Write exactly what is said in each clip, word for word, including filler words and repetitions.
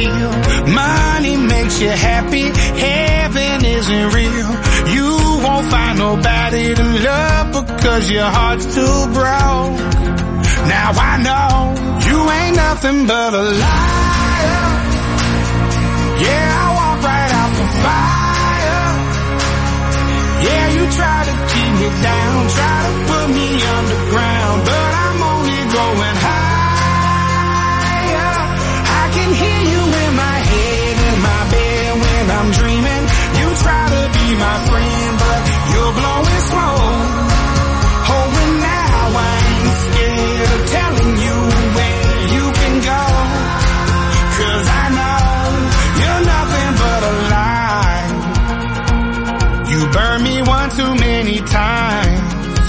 deal. Money makes you happy, heaven isn't real. You won't find nobody to love because your heart's too broke. Now I know you ain't nothing but a liar. Yeah, I walk right out the fire. Yeah, you try to keep me down, try to put me underground, but I'm only going higher. I can hear you in my head, in my bed when I'm dreaming. You try to be my friend, but you're blowing smoke. Oh, and now I ain't scared of telling you where you can go, 'cause I know you're nothing but a lie. You burned me one too many times,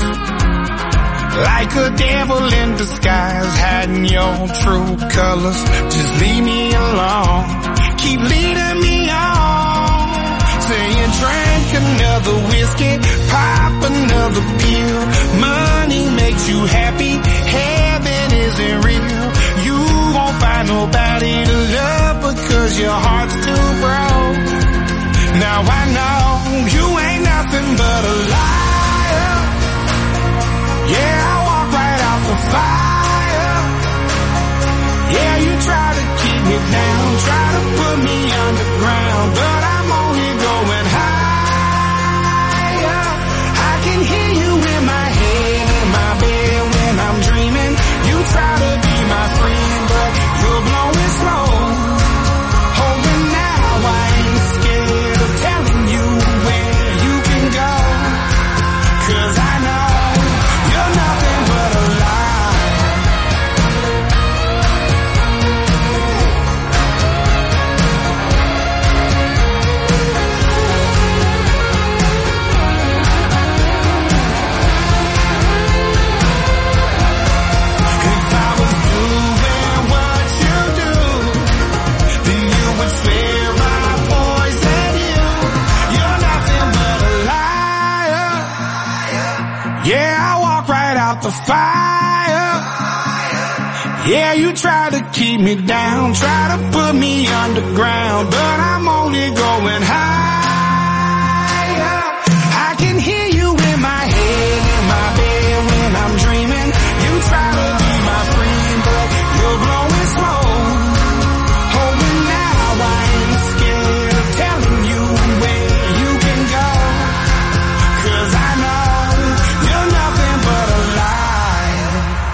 like a devil in disguise, hiding your true colors. Just leave me alone, keep leading me on, saying drink another whiskey, pop another pill. Money makes you happy, heaven isn't real. You won't find nobody to love because your heart's too broke. Now I know you ain't nothing but a liar. Yeah, I walk right out the fire. Yeah, you try to keep me down, try to put me underground, but I'm only going higher. I can hear you in my head, in my bed when I'm dreaming. You try to be my friend, but you're blowing smoke. Oh, and now I ain't scared of telling you where you can go, 'cause I know you're nothing but a lie. If I was doing what you do, then you would swear my poison you. You're nothing but a liar. Yeah, I walk right out the fire. Yeah, you try to keep me down, try to put me underground, but I'm only going higher. I can hear you in my head, in my bed when I'm dreaming. You try to be my friend, but you're blowing smoke. Oh, and now I ain't scared of telling you where you can go, 'cause I know you're nothing but a lie.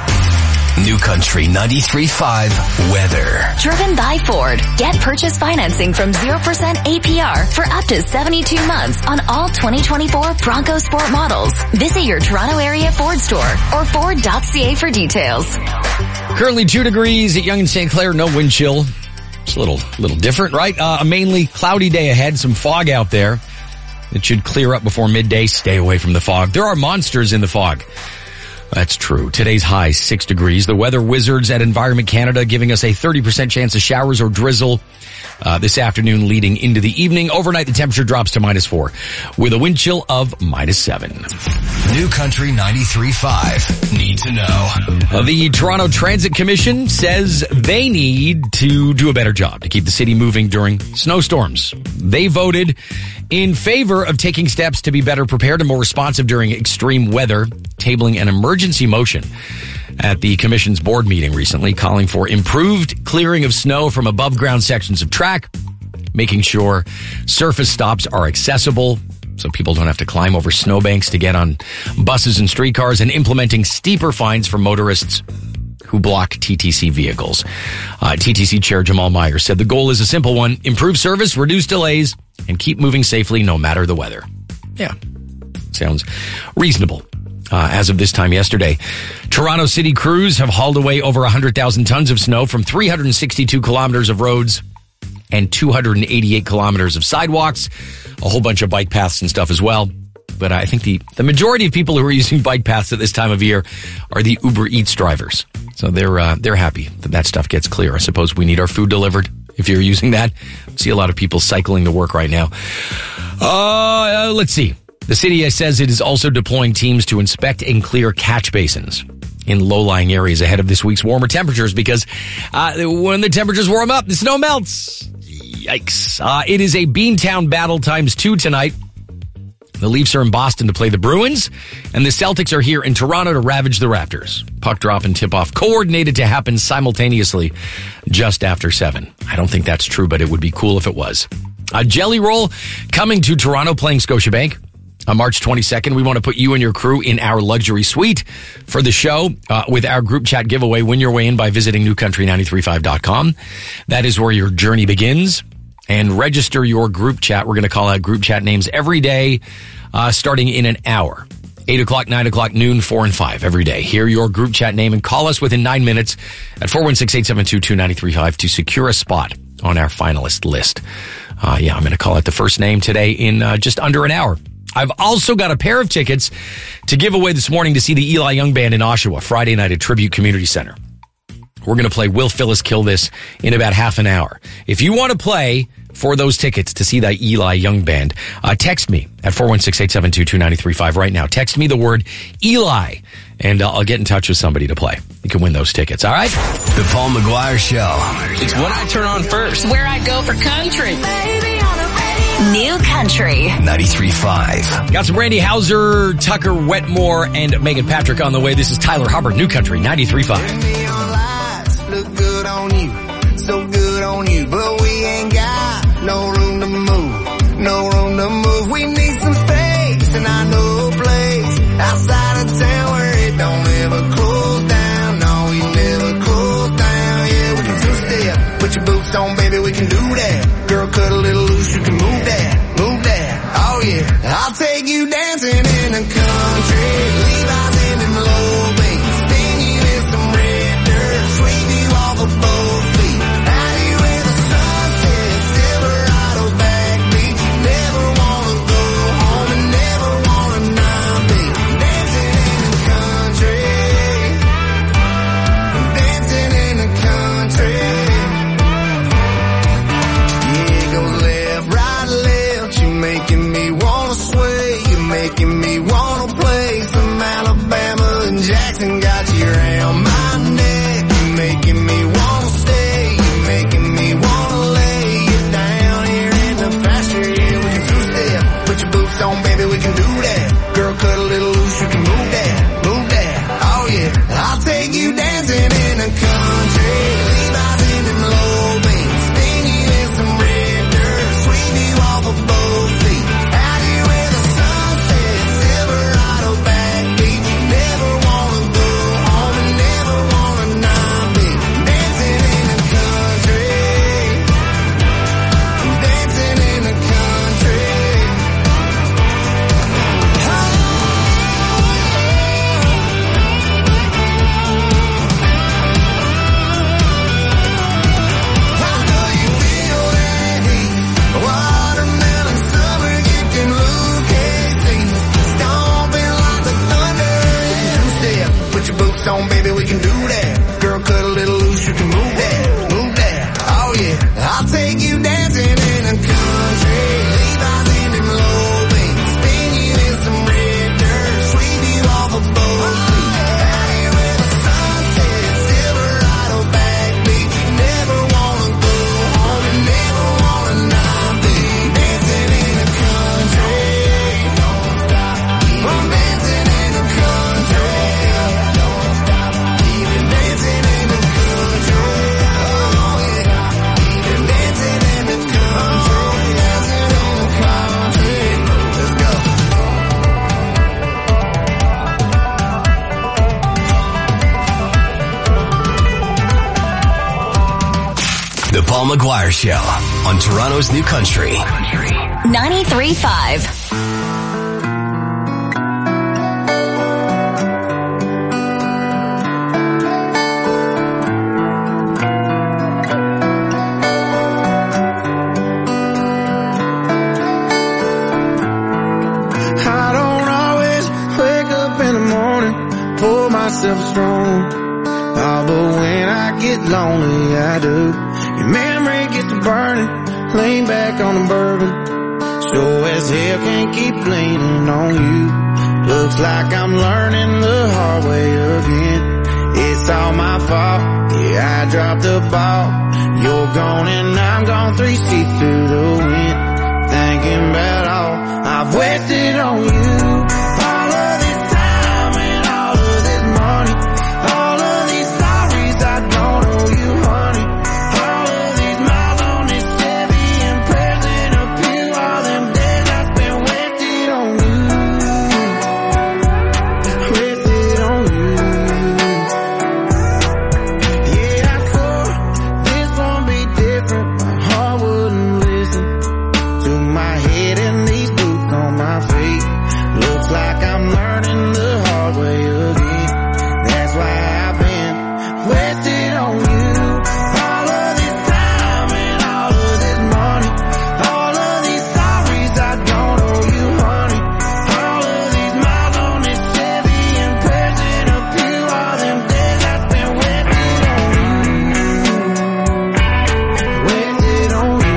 New Country ninety-three point five weather. Driven by Ford. Get purchase financing from zero percent A P R for up to seventy-two months on all twenty twenty-four Bronco Sport models. Visit your Toronto area Ford store or Ford dot C A for details. Currently two degrees at Yonge and Saint Clair, no wind chill. It's a little, little different, right? Uh, a mainly cloudy day ahead, some fog out there. It should clear up before midday. Stay away from the fog. There are monsters in the fog. That's true. Today's high, six degrees. The weather wizards at Environment Canada giving us a thirty percent chance of showers or drizzle uh, this afternoon leading into the evening. Overnight, the temperature drops to minus four with a wind chill of minus seven. New Country ninety-three point five. Need to know. Uh, the Toronto Transit Commission says they need to do a better job to keep the city moving during snowstorms. They voted in favor of taking steps to be better prepared and more responsive during extreme weather, tabling an emergency motion at the Commission's board meeting recently, calling for improved clearing of snow from above ground sections of track, making sure surface stops are accessible so people don't have to climb over snowbanks to get on buses and streetcars, and implementing steeper fines for motorists who block T T C vehicles. Uh, T T C Chair Jamal Meyer said the goal is a simple one: improve service, reduce delays, and keep moving safely no matter the weather. Yeah, sounds reasonable. Uh, as of this time yesterday, Toronto city crews have hauled away over one hundred thousand tons of snow from three hundred sixty-two kilometers of roads and two hundred eighty-eight kilometers of sidewalks, a whole bunch of bike paths and stuff as well. But I think the, the majority of people who are using bike paths at this time of year are the Uber Eats drivers. So they're, uh, they're happy that that stuff gets clear. I suppose we need our food delivered if you're using that. I see a lot of people cycling to work right now. Uh, let's see. The city says it is also deploying teams to inspect and clear catch basins in low-lying areas ahead of this week's warmer temperatures because uh, when the temperatures warm up, the snow melts. Yikes. Uh, it is a Beantown battle times two tonight. The Leafs are in Boston to play the Bruins, and the Celtics are here in Toronto to ravage the Raptors. Puck drop and tip-off coordinated to happen simultaneously just after seven. I don't think that's true, but it would be cool if it was. A Jelly Roll coming to Toronto playing Scotiabank on March twenty-second. We want to put you and your crew in our luxury suite for the show uh, with our group chat giveaway. Win your way in by visiting new country nine three five dot com. That is where your journey begins. And register your group chat. We're going to call out group chat names every day, uh, starting in an hour. eight o'clock, nine o'clock, noon, four and five every day. Hear your group chat name and call us within nine minutes at four one six, eight seven two, two nine three five to secure a spot on our finalist list. Uh, yeah, I'm going to call out the first name today in uh, just under an hour. I've also got a pair of tickets to give away this morning to see the Eli Young Band in Oshawa Friday night at Tribute Community Center. We're going to play Will Phyllis Kill This in about half an hour. If you want to play for those tickets to see that Eli Young Band, uh, text me at four one six, eight seven two, two nine three five right now. Text me the word Eli, and uh, I'll get in touch with somebody to play. You can win those tickets, all right? The Paul McGuire Show. It's what I turn on first. Where I go for country. New Country. ninety-three point five. Got some Randy Houser, Tucker Wetmore, and Megan Patrick on the way. This is Tyler Hubbard, New Country, ninety-three point five. Look good on you, so good on you, but we ain't got no room to move, no room to move. We need some space, and I know a place outside of town where it don't ever close down. No, we never close down. Yeah, we can two-step, put your boots on, baby, we can do that. Girl, cut a little loose, you can move that, move that. Oh yeah, I'll take you dancing in the country, Levi's in them low bass, spin you in some red dirt, sweep you off of both feet. Out here where the sun sets, Silverado backbeat. Never wanna go home and never wanna not be dancing in the country, dancing in the country. Yeah, it goes left, right, left. You're making me wanna sway. You're making me wanna play some Alabama and Jackson. Got you around my neck. You're making me wanna stay. You're making me wanna lay you down here in the pasture. Yeah, we can two-step. Put your boots on, baby, we can do that. Girl, cut a little loose, you can move that, move that. Oh yeah, I'll take you dancing in the country. Levi's in them low bass, spin you in some red dirt, sweep you off of both feet. Out here where the sun sets, Silverado backbeat. Never wanna go home and never wanna not be dancing in the country, dancing in the country. I know you feel that heat, watermelon summer getting Lucas, stomping like the thunder. Two-step, put your boots on, baby, we can do that. Girl, cut a little loose, you can move that, move that. Oh yeah, I'll take you dancing in the country. Levi's in them low bass, spin you in some red dirt, sweep you off of both feet. Out here where the sun sets, Silverado backbeat. Never wanna go home and never wanna not be dancing in the country. Don't stop, I'm dancing in the country. Don't stop, even dancing in the country. Oh yeah, even dancing in the country, dancing in the country. Let's go. The Paul McGuire Show on Toronto's New Country. ninety-three point five. I don't always wake up in the morning, pour myself strong. Oh, but when I get lonely, I do. Your memory gets to burning, lean back on the bourbon. Sure as hell can't keep leaning on you. Looks like I'm learning the hard way again. It's all my fault. Yeah, I dropped the ball. You're gone and I'm gone, three feet through the wind. Thinking about all I've wasted on you. All of this time and all of this money. All of these sorries I don't owe you, honey. All of these miles on this Chevy and present a few. All them days I spent wasted on you. Wasted on you. Yeah, I swore this won't be different. My heart wouldn't listen to my head and these boots on my feet. Looks like I'm learning the hard way again. That's why I've been wasted on you. All of this time and all of this money. All of these sorries I don't owe you, honey. All of these miles on this Chevy and present a few. All them days I spent wasted on you. Wasted on you.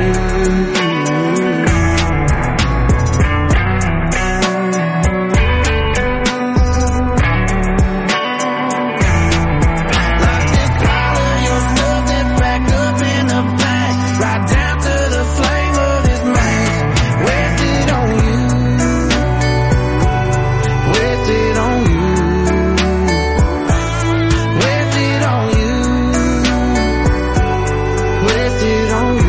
Like this pile of your stuff that's packed up in the back, right down to the flame of this match. Wasted on you. Wasted on you. Wasted on you. Wasted on you.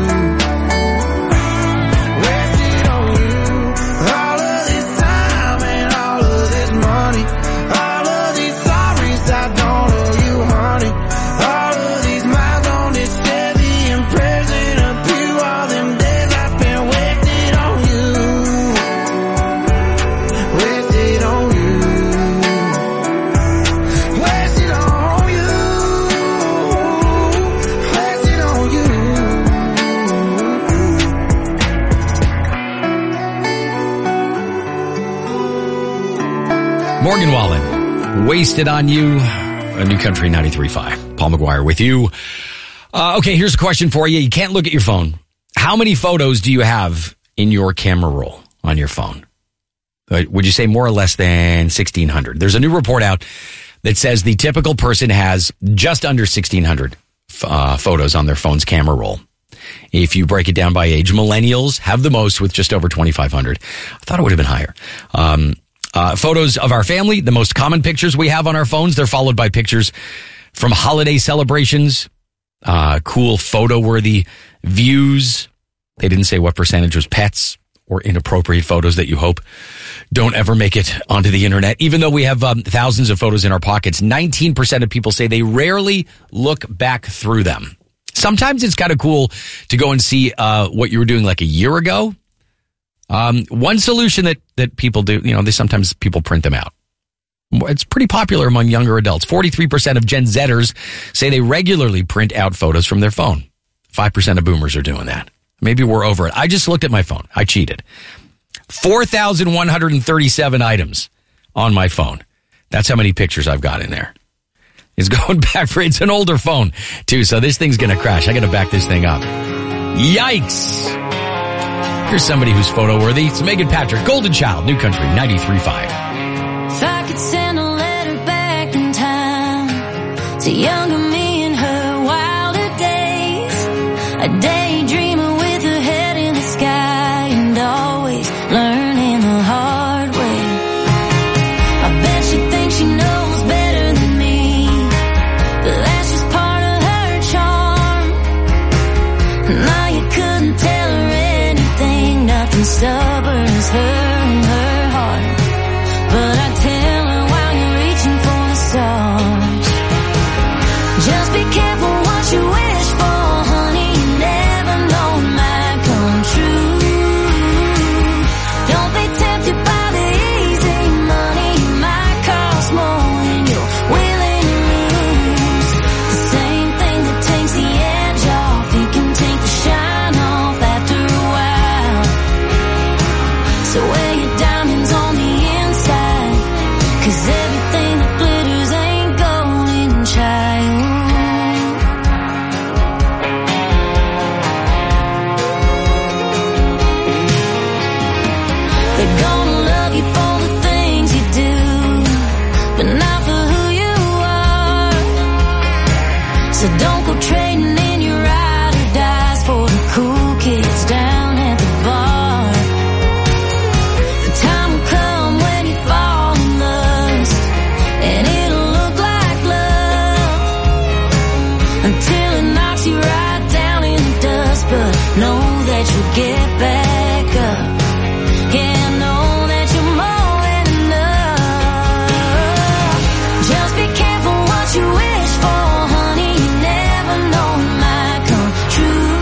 Wasted on you. All of this time and all of this money. All of these sorries I don't owe you, honey. All of these miles on this Chevy and present a few. All them days I spent wasted on you. Wasted on you. Wasted on you. Wasted on you. Morgan Wallen, Wasted on You, a New Country ninety-three point five. Paul McGuire with you. Uh, okay, here's a question for you. You can't look at your phone. How many photos do you have in your camera roll on your phone? Uh, Would you say more or less than sixteen hundred? There's a new report out that says the typical person has just under sixteen hundred uh, photos on their phone's camera roll. If you break it down by age, millennials have the most with just over twenty-five hundred. I thought it would have been higher. Um, uh, photos of our family, the most common pictures we have on our phones, they're followed by pictures from holiday celebrations, uh, cool photo-worthy views. They didn't say what percentage was pets or inappropriate photos that you hope don't ever make it onto the internet. Even though we have um, thousands of photos in our pockets, nineteen percent of people say they rarely look back through them. Sometimes it's kind of cool to go and see uh, what you were doing like a year ago. Um, one solution that, that people do, you know, they sometimes people print them out. It's pretty popular among younger adults. forty-three percent of Gen Zers say they regularly print out photos from their phone. five percent of boomers are doing that. Maybe we're over it. I just looked at my phone. I cheated. four thousand one hundred thirty-seven items on my phone. That's how many pictures I've got in there. It's going back for, it's an older phone too, so this thing's going to crash. I got to back this thing up. Yikes. Here's somebody who's photo worthy. It's Megan Patrick, Golden Child, New Country ninety-three point five. If I could send a letter back in time to younger me in her wilder days, a daydreamer with her head in the sky and always learning the hard way. I bet she thinks she knows better than me, but that's just part of her charm. Now you couldn't tell her anything, nothing stubborn as her and her heart. But I tell her while you're reaching for the stars, just be careful what you wish for, honey. You never know it might come true. Don't be tempted by the easy money. It might cost more than you're willing to lose. The same thing that takes the edge off, it can take the shine off after a while. get back up. Yeah, I know that you're more than enough. Just be careful what you wish for, honey. You never know it might come true.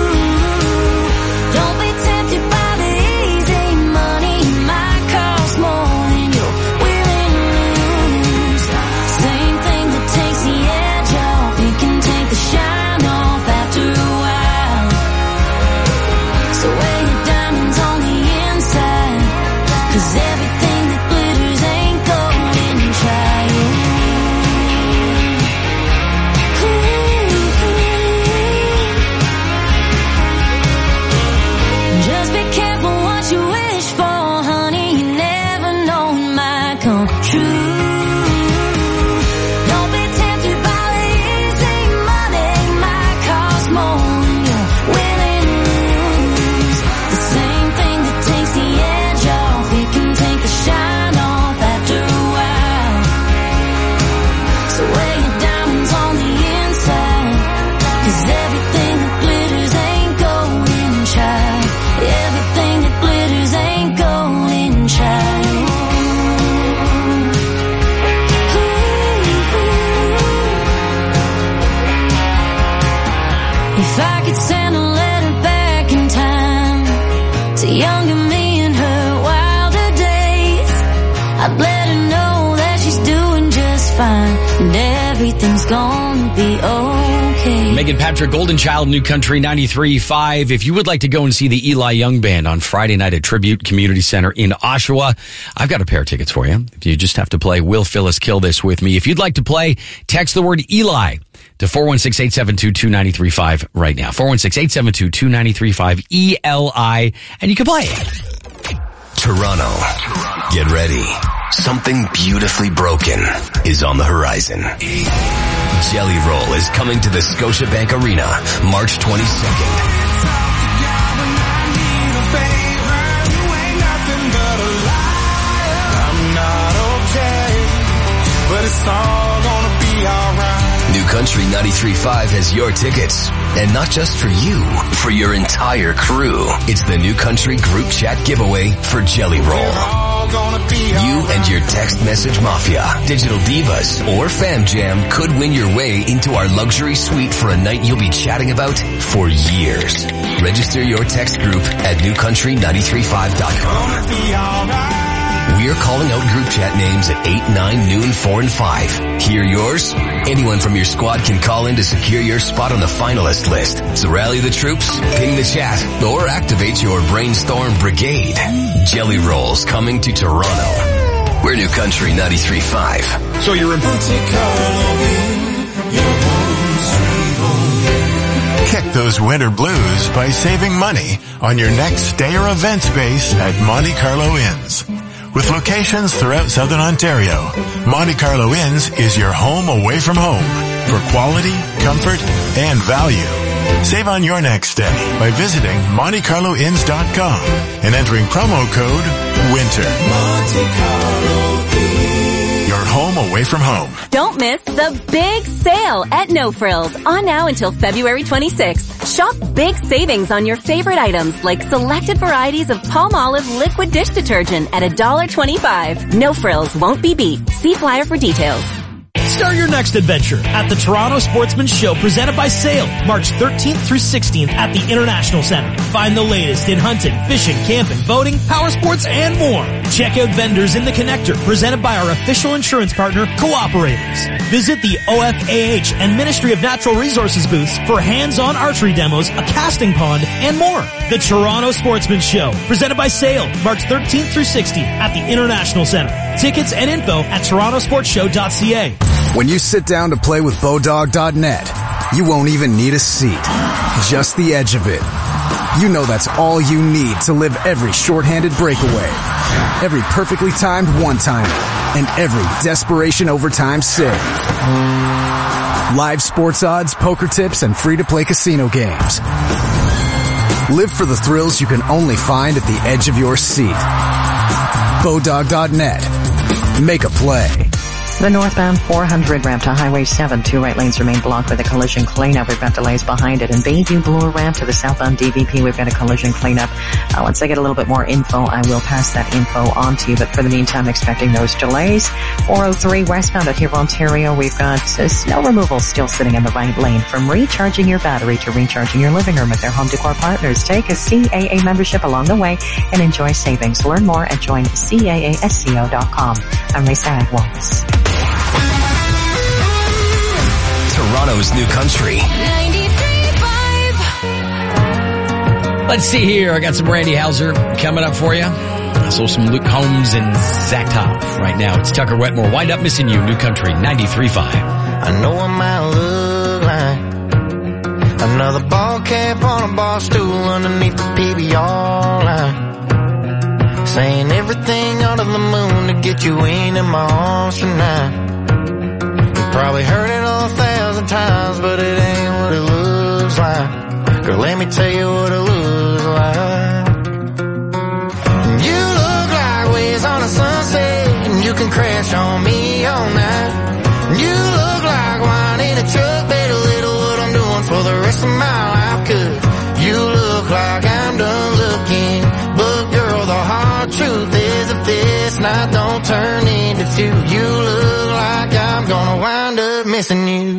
Don't be tempted by the easy money. It might cost more than you're willing to lose. Same thing that takes the edge off, it can take the shine off after a while. So wear your diamonds on the inside, 'cause everything that glitters ain't gold, and try it. Just be careful what you wish for, honey. You never know it might come true. Don't be tempted by the easy money. It might cost more than you're willing to lose. The same thing that takes the edge off, it can take the shine off after a while. So wear your diamonds on the inside, 'cause everything that glitters ain't gold, and try. Everything that glitters ain't gold, and try. If I could send a letter back in time to younger me in her wilder days, I'd let her know that she's doing just fine, and everything's gonna be okay. Megan Patrick, Golden Child, New Country ninety-three point five. If you would like to go and see the Eli Young Band on Friday night at Tribute Community Center in Oshawa, I've got a pair of tickets for you. You just have to play Will Phyllis Kill This with me. If you'd like to play, text the word Eli to four one six, eight seven two, two nine three five right now. four one six, eight seven two, two nine three five, E L I, and you can play. Toronto. Get ready. Something beautifully broken is on the horizon. Jelly Roll is coming to the Scotiabank Arena March twenty-second. New Country ninety-three point five has your tickets. And not just for you, for your entire crew. It's the New Country Group Chat giveaway for Jelly Roll. You and your text message mafia, digital divas, or fam jam could win your way into our luxury suite for a night you'll be chatting about for years. Register your text group at new country nine three five dot com. We're calling out group chat names at eight, nine, noon, four, and five. Hear yours? Anyone from your squad can call in to secure your spot on the finalist list. So rally the troops, ping the chat, or activate your brainstorm brigade. Jelly Rolls coming to Toronto. We're New Country ninety-three point five. So you're in Kick those winter blues by saving money on your next stay or event space at Monte Carlo Inns. With locations throughout Southern Ontario, Monte Carlo Inns is your home away from home for quality, comfort, and value. Save on your next stay by visiting monte carlo inns dot com and entering promo code WINTER. Monte Carlo Inns. Your home away from home. Don't miss the big sale at No Frills on now until February twenty-sixth. Shop big savings on your favorite items like selected varieties of Palmolive liquid dish detergent at one dollar twenty-five. No Frills won't be beat. See flyer for details. Start your next adventure at the Toronto Sportsman's Show presented by Sail, March thirteenth through sixteenth at the International Center. Find the latest in hunting, fishing, camping, boating, power sports, and more. Check out vendors in the Connector presented by our official insurance partner, Cooperators. Visit the O F A H and Ministry of Natural Resources booths for hands-on archery demos, a casting pond, and more. The Toronto Sportsman's Show presented by Sail, March thirteenth through sixteenth at the International Center. Tickets and info at toronto sports show dot c a. When you sit down to play with Bodog dot net, you won't even need a seat. Just the edge of it. You know that's all you need to live every shorthanded breakaway, every perfectly timed one-timer, and every desperation overtime save. Live sports odds, poker tips, and free-to-play casino games. Live for the thrills you can only find at the edge of your seat. Bodog dot net. Make a play. The northbound four hundred ramp to Highway seven, two right lanes remain blocked with a collision cleanup. We've got delays behind it. And Bayview Bloor ramp to the southbound D V P, we've got a collision cleanup. Uh, once I get a little bit more info, I will pass that info on to you. But for the meantime, expecting those delays. four oh three westbound at Huron, Ontario, we've got uh, snow removal still sitting in the right lane. From recharging your battery to recharging your living room with their home decor partners. Take a C A A membership along the way and enjoy savings. Learn more at join C A A S C O dot com. I'm Lisa Agwalls. Toronto's New Country. Let's see here. I got some Randy Houser coming up for you. Also some Luke Holmes and Zach Top. Right now, it's Tucker Wetmore. Wind Up Missing You, New Country ninety-three point five. I know I might look like another ball cap on a bar stool underneath the P B R line, saying everything under the moon to get you in in my arms tonight. Probably heard it a thousand times, but it ain't what it looks like. Girl, let me tell you what it looks like. You look like waves on a sunset, and you can crash on me all night. You look like wine in a truck, better little what I'm doing for the rest of my life. Cause you look like I'm done looking, but girl, the hard truth is if this night don't turn into two, you look like I'm gonna wind up missing you.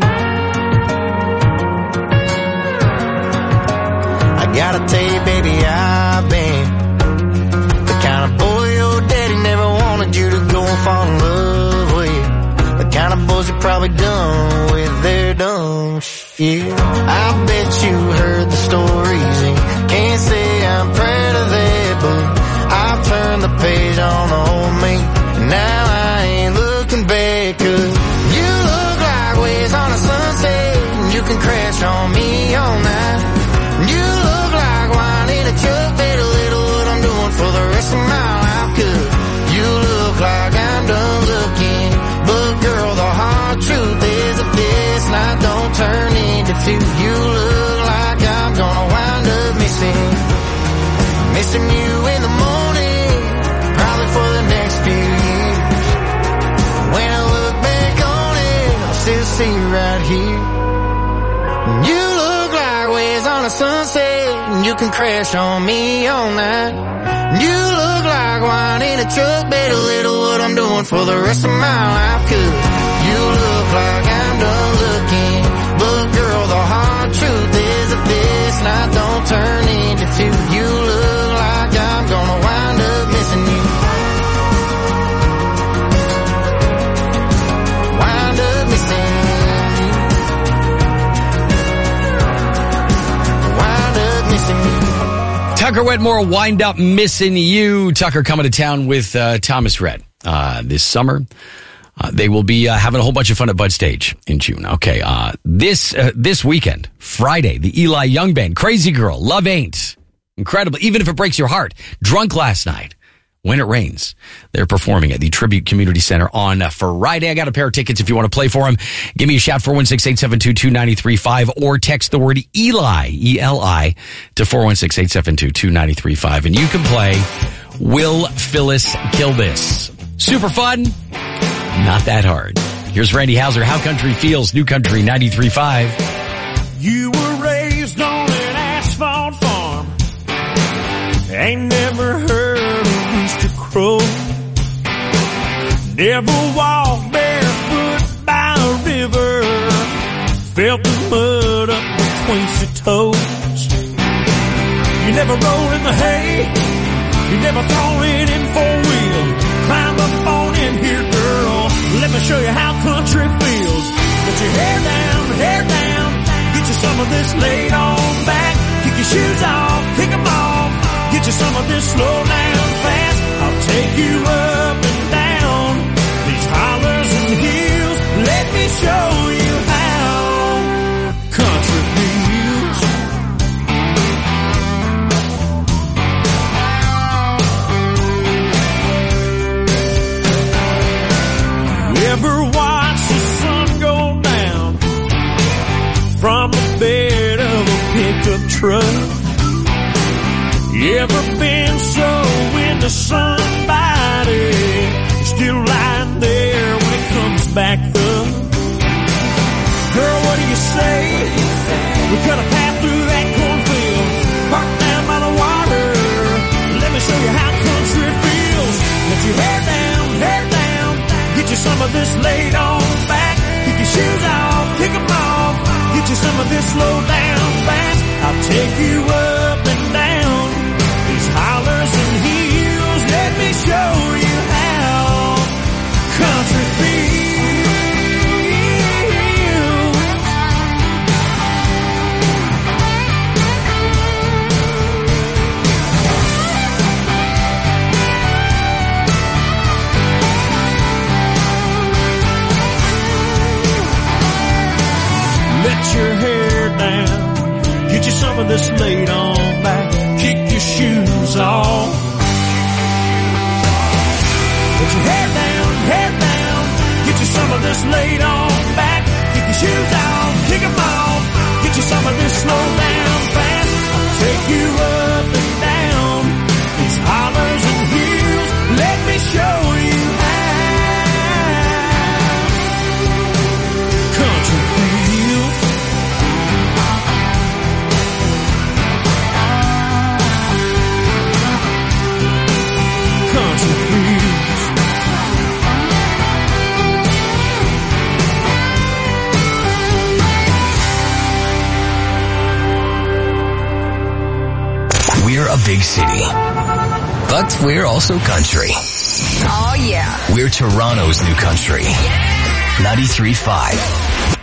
I gotta tell you, baby, I've been the kind of boy your daddy never wanted you to go and fall in love with. The kind of boys you probably done with their dumb shit. I bet you heard the stories and can't say I'm proud of that, but I've turned the page on old me. Now I ain't looking back, cause you look like waves on a sunset, and you can crash on me all night. You look like wine in a truck, better little what I'm doing for the rest of my life. Cause you look like I'm done looking, but girl, the hard truth is if this night don't turn into two, you look like I'm gonna wind up missing, missing you in the morning, probably for the next few years. When I look back on it, I'll still see you right here. You look like waves on a sunset, and you can crash on me all night. You look like wine in a truck, better little what I'm doing for the rest of my life. Cause you look like I'm done looking, but girl, the hard truth is if this night don't turn into two, you look like I'm gonna wind up missing you. Wind up missing you. Wind up missing you. Tucker Wetmore, Wind Up Missing You. Tucker coming to town with uh, Thomas Rhett uh, this summer. Uh, they will be uh, having a whole bunch of fun at Bud Stage in June. Okay, uh, this uh, this weekend, Friday, the Eli Young Band, Crazy Girl, Love Ain't. Incredible, even if it breaks your heart. Drunk Last Night, When It Rains. They're performing at the Tribute Community Center on uh, Friday. I got a pair of tickets if you want to play for them. Give me a shout, four one six, eight seven two, two nine three five, or text the word Eli, E L I, to four one six, eight seven two, two nine three five. And you can play Will Phyllis Kill This? Super fun, not that hard. Here's Randy Houser, How Country Feels, New Country ninety-three point five. You were raised on an asphalt farm, ain't never heard a rooster crow, never walked barefoot by a river, felt the mud up between your toes. You never roll in the hay, you never throw it in four wheel. Climb up on in here, girl, let me show you how country feels. Put your hair down, hair down, get you some of this laid on back. Kick your shoes off, kick them off, get you some of this slow down fast. I'll take you up and down these hollers and hills. Let me show you how country feels. Ever watch the sun go down from the bed of a pickup truck? You ever been so into somebody, you're still lying there when it comes back up. Girl, what do you say? We cut a path through that cornfield, park down by the water. Let me show you how country feels. Let your hair down, hair down. Get you some of this laid on back. Kick your shoes off, kick them off. Get you some of this slow down fast. I'll take you up and down these hollers and hills. Let me show you how country feels. Let your hair down, get you some of this laid on back, kick your shoes off. Let your hair down, hair down, get you some of this laid on back, kick your shoes off, kick them off, get you some of this slow down fast. I'll take you up and down these hollers and hills. Let me show you how country feels. Country feels. We're a big city, but we're also country. Oh, yeah. We're Toronto's new country. ninety-three point five.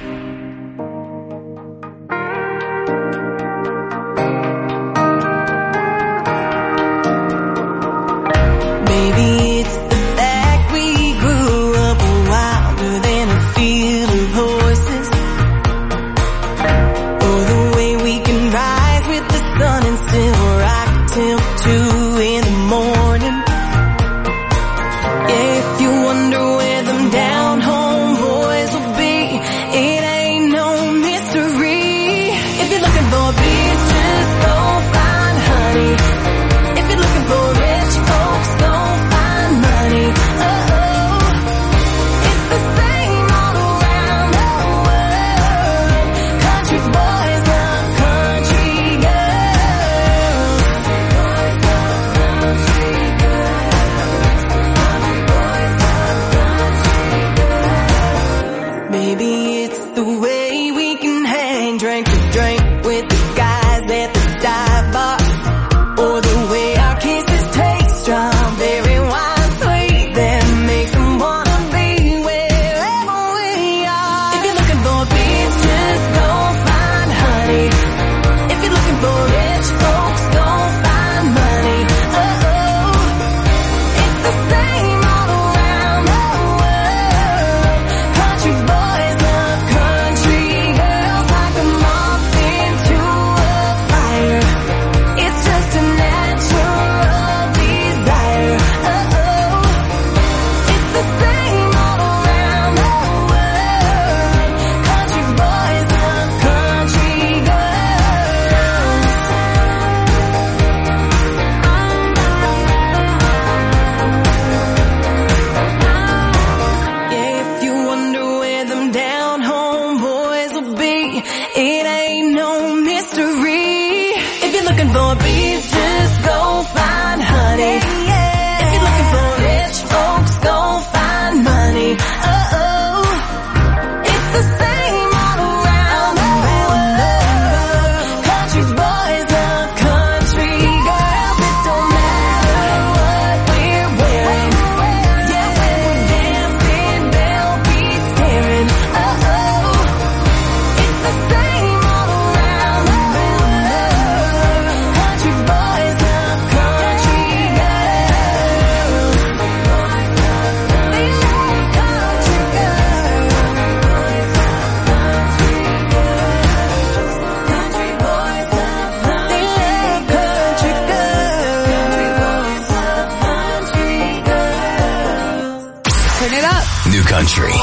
Country.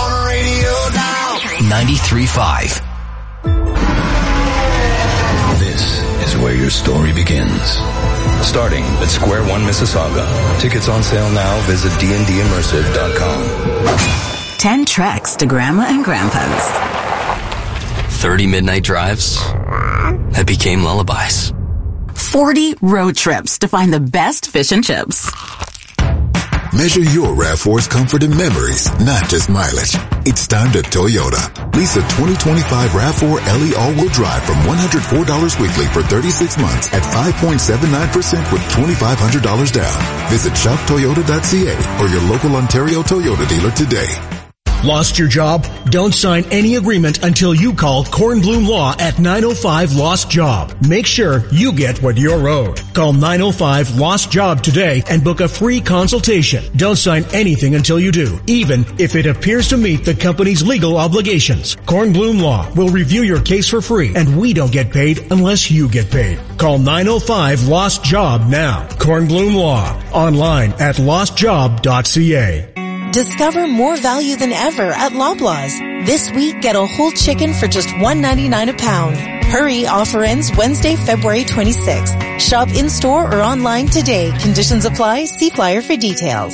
ninety-three point five. This is where your story begins. Starting at Square One Mississauga. Tickets on sale now. Visit d n d immersive dot com. ten treks to Grandma and Grandpa's. thirty midnight drives that became lullabies. forty road trips to find the best fish and chips. Measure your RAV four's comfort and memories, not just mileage. It's time to Toyota. Lease a twenty twenty-five RAV four L E all-wheel drive from one hundred four dollars weekly for thirty-six months at five point seven nine percent with twenty-five hundred dollars down. Visit shop toyota dot c a or your local Ontario Toyota dealer today. Lost your job? Don't sign any agreement until you call Kornblum Law at nine oh five Lost Job. Make sure you get what you're owed. Call nine oh five Lost Job today and book a free consultation. Don't sign anything until you do, even if it appears to meet the company's legal obligations. Kornblum Law will review your case for free, and we don't get paid unless you get paid. Call nine oh five Lost Job now. Kornblum Law. Online at lost job dot c a. Discover more value than ever at Loblaws. This week, get a whole chicken for just one ninety-nine a pound. Hurry, offer ends Wednesday, February twenty-sixth. Shop in-store or online today. Conditions apply. See flyer for details.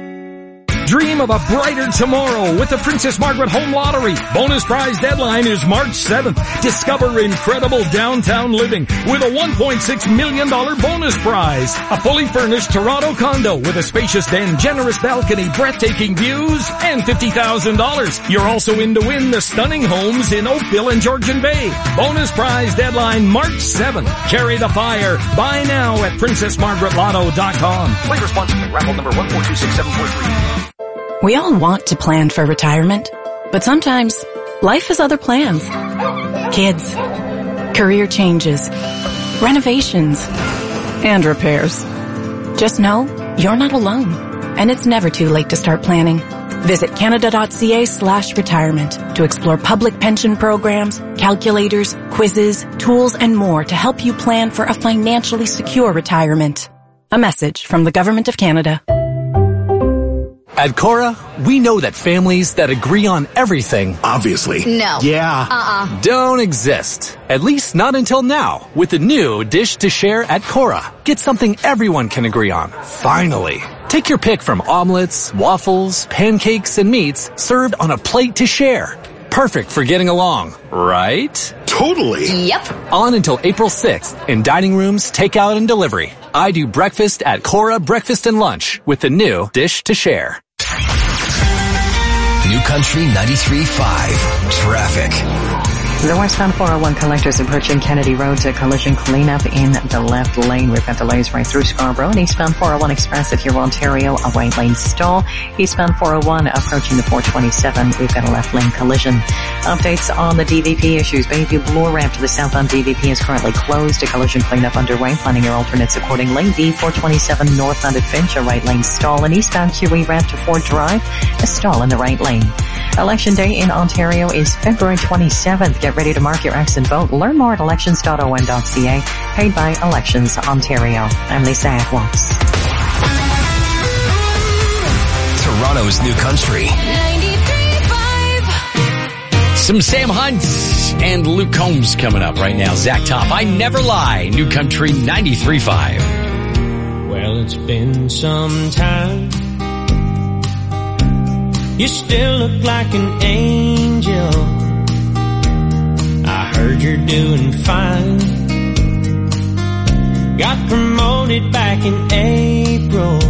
Dream of a brighter tomorrow with the Princess Margaret Home Lottery. Bonus prize deadline is March seventh. Discover incredible downtown living with a one point six million dollars bonus prize. A fully furnished Toronto condo with a spacious den, generous balcony, breathtaking views, and fifty thousand dollars. You're also in to win the stunning homes in Oakville and Georgian Bay. Bonus prize deadline March seventh. Carry the fire. Buy now at princess margaret lotto dot com. Play responsibly. Raffle number one four two six seven four three. We all want to plan for retirement, but sometimes life has other plans. Kids, career changes, renovations, and repairs. Just know you're not alone, and it's never too late to start planning. Visit canada.ca slash retirement to explore public pension programs, calculators, quizzes, tools, and more to help you plan for a financially secure retirement. A message from the Government of Canada. At Cora, we know that families that agree on everything, obviously, no, yeah, uh-uh, don't exist. At least not until now, with the new Dish to Share at Cora. Get something everyone can agree on, finally. Take your pick from omelets, waffles, pancakes, and meats served on a plate to share. Perfect for getting along, right? Totally. Yep. On until April sixth in dining rooms, takeout, and delivery. I do breakfast at Cora Breakfast and Lunch with the new Dish to Share. New Country ninety-three point five. Traffic. The westbound four oh one collectors approaching Kennedy Road to collision cleanup in the left lane. We've got delays right through Scarborough. And eastbound four oh one Express at Huron, Ontario, a right lane stall. Eastbound four oh one approaching the four twenty-seven. We've got a left lane collision. Updates on the D V P issues. Bayview Bloor ramp to the southbound D V P is currently closed. A collision cleanup underway. Planning your alternates accordingly. D four twenty-seven northbound at Finch, a right lane stall. And eastbound Q E ramp to Ford Drive, a stall in the right lane. Election day in Ontario is February twenty-seventh. Get ready to mark your X and vote. Learn more at elections dot o n dot c a. Paid by Elections Ontario. I'm Lisa Atwatts. Toronto's New Country. Some Sam Hunt and Luke Combs coming up right now. Zach Top, I Never Lie. New Country ninety-three point five. Well, it's been some time. You still look like an angel. I heard you're doing fine. Got promoted back in April.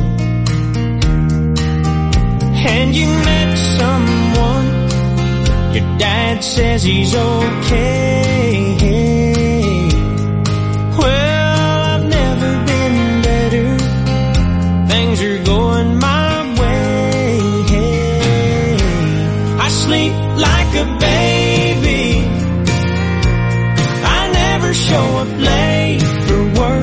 And you met someone. Your dad says he's okay. Well, I've never been better. Things are going my way. I sleep like a baby. I never show up late for work.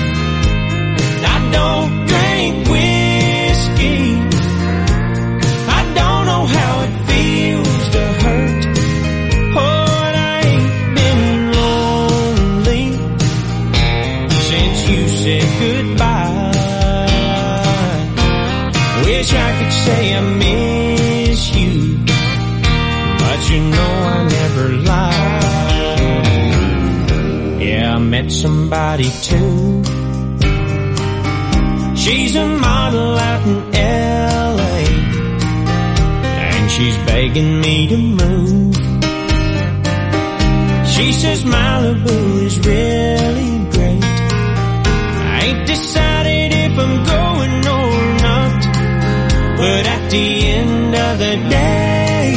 I don't drink whiskey. I don't know how it feels to hurt. Oh, and I ain't been lonely since you said goodbye. Wish I could say I miss you, but you know I never lie. Yeah, I met somebody too. She's a model out in L A, and she's begging me to move. She says Malibu is really great. I ain't decided if I'm going or not, but at the end of the day,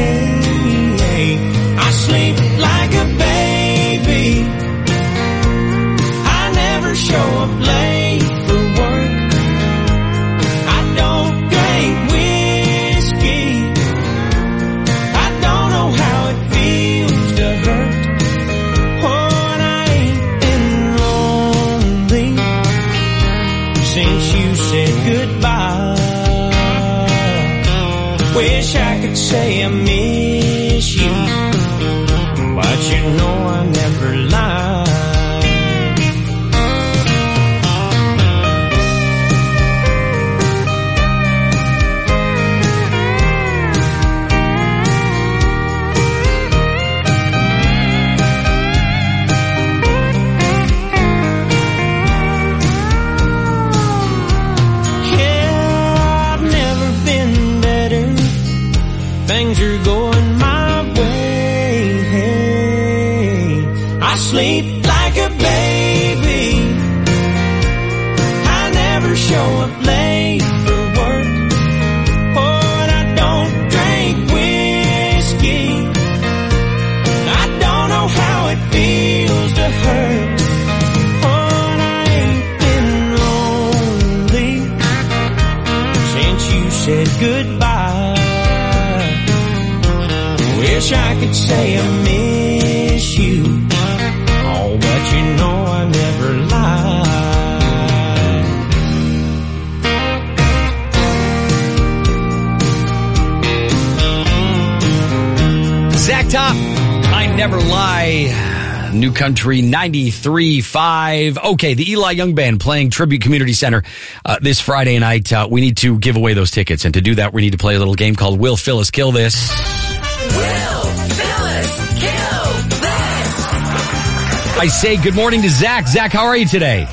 I sleep like a baby. I never show up late for work. I don't drink whiskey. I don't know how it feels to hurt. Oh, and I ain't been lonely since you said goodbye. Wish I could say I miss you, but you know I never lie. Yeah, I've never been better. Things are going my way. Hey, I sleep like a baby. I never show up late for work. Oh, and I don't drink whiskey. I don't know how it feels to hurt. Oh, and I ain't been lonely since you said goodbye. Wish I could say I miss you, oh, but you know I never lie. Zach Top, I Never Lie. New Country ninety-three point five. Okay, the Eli Young Band playing Tribute Community Center uh, this Friday night. Uh, we need to give away those tickets, and to do that, we need to play a little game called Will Phyllis Kill This? I say good morning to Zach. Zach, how are you today?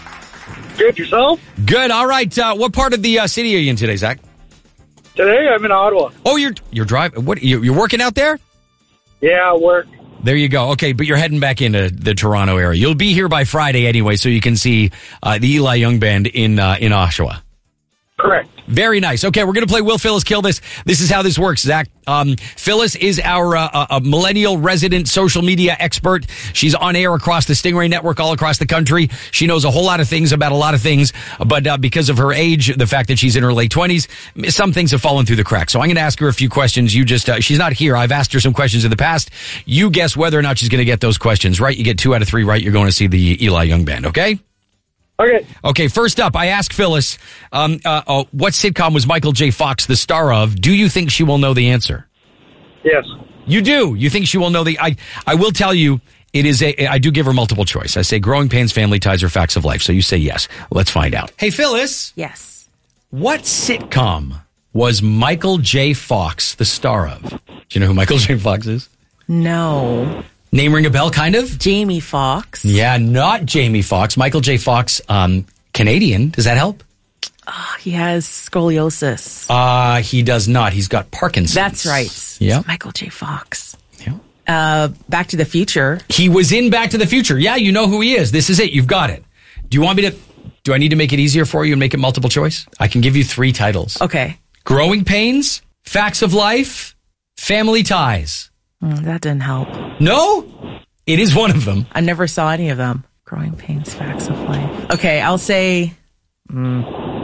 Good, yourself? Good. All right. Uh, what part of the uh, city are you in today, Zach? Today, I'm in Ottawa. Oh, you're you're driving. What? You're, you're working out there? Yeah, work. There you go. Okay, but you're heading back into the Toronto area. You'll be here by Friday anyway, so you can see uh, the Eli Young Band in uh, in Oshawa. Correct. Very nice. Okay, we're going to play Will Phyllis Kill This. This is how this works, Zach. Um, Phyllis is our uh, a millennial resident social media expert. She's on air across the Stingray Network all across the country. She knows a whole lot of things about a lot of things, but uh, because of her age, the fact that she's in her late twenties, some things have fallen through the cracks. So I'm going to ask her a few questions. You just, uh, she's not here. I've asked her some questions in the past. You guess whether or not she's going to get those questions right. You get two out of three right. You're going to see the Eli Young Band, okay? Okay. Okay, first up, I asked Phyllis, um, uh, uh, what sitcom was Michael J. Fox the star of? Do you think she will know the answer? Yes. You do? You think she will know the... I, I will tell you, it is a... I do give her multiple choice. I say Growing Pains, Family Ties, or Facts of Life. So you say yes. Let's find out. Hey, Phyllis. Yes. What sitcom was Michael J. Fox the star of? Do you know who Michael J. Fox is? No. Name ring a bell, kind of? Jamie Foxx. Yeah, not Jamie Foxx. Michael J. Fox, um, Canadian. Does that help? Oh, he has scoliosis. Uh, he does not. He's got Parkinson's. That's right. Yeah. Michael J. Fox. Yeah. Uh, Back to the Future. He was in Back to the Future. Yeah, you know who he is. This is it. You've got it. Do you want me to... Do I need to make it easier for you and make it multiple choice? I can give you three titles. Okay. Growing Pains, Facts of Life, Family Ties. Mm, that didn't help. No? It is one of them. I never saw any of them. Growing Pains, Facts of Life. Okay, I'll say... Mm,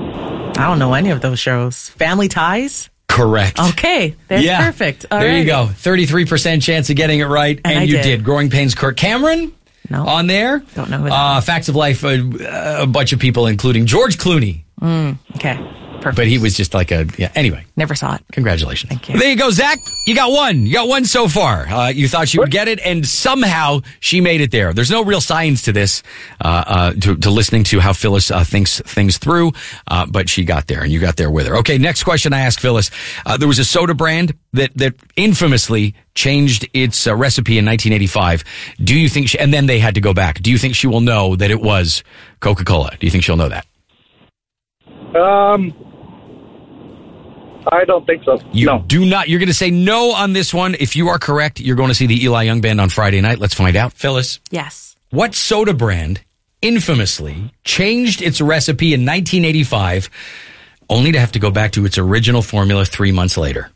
I don't know any of those shows. Family Ties? Correct. Okay, that's yeah. perfect. All there right. you go. thirty-three percent chance of getting it right. And And, I you did. did. Growing Pains, Kirk Cameron. No. On there. Don't know who that uh, is. Facts of Life, uh, a bunch of people, including George Clooney. Mm, okay, perfect. But he was just like a, yeah, anyway. Never saw it. Congratulations. Thank you. There you go, Zach. You got one. You got one so far. Uh, you thought she would get it, and somehow she made it there. There's no real science to this, uh, uh, to, to listening to how Phyllis uh, thinks things through, uh, but she got there, and you got there with her. Okay, next question I asked Phyllis. Uh, there was a soda brand that, that infamously changed its uh, recipe in nineteen eighty-five. Do you think she, and then they had to go back. Do you think she will know that it was Coca-Cola? Do you think she'll know that? Um, I don't think so. You no. do not. You're going to say no on this one. If you are correct, you're going to see the Eli Young Band on Friday night. Let's find out. Phyllis? Yes. What soda brand infamously changed its recipe in nineteen eighty-five only to have to go back to its original formula three months later?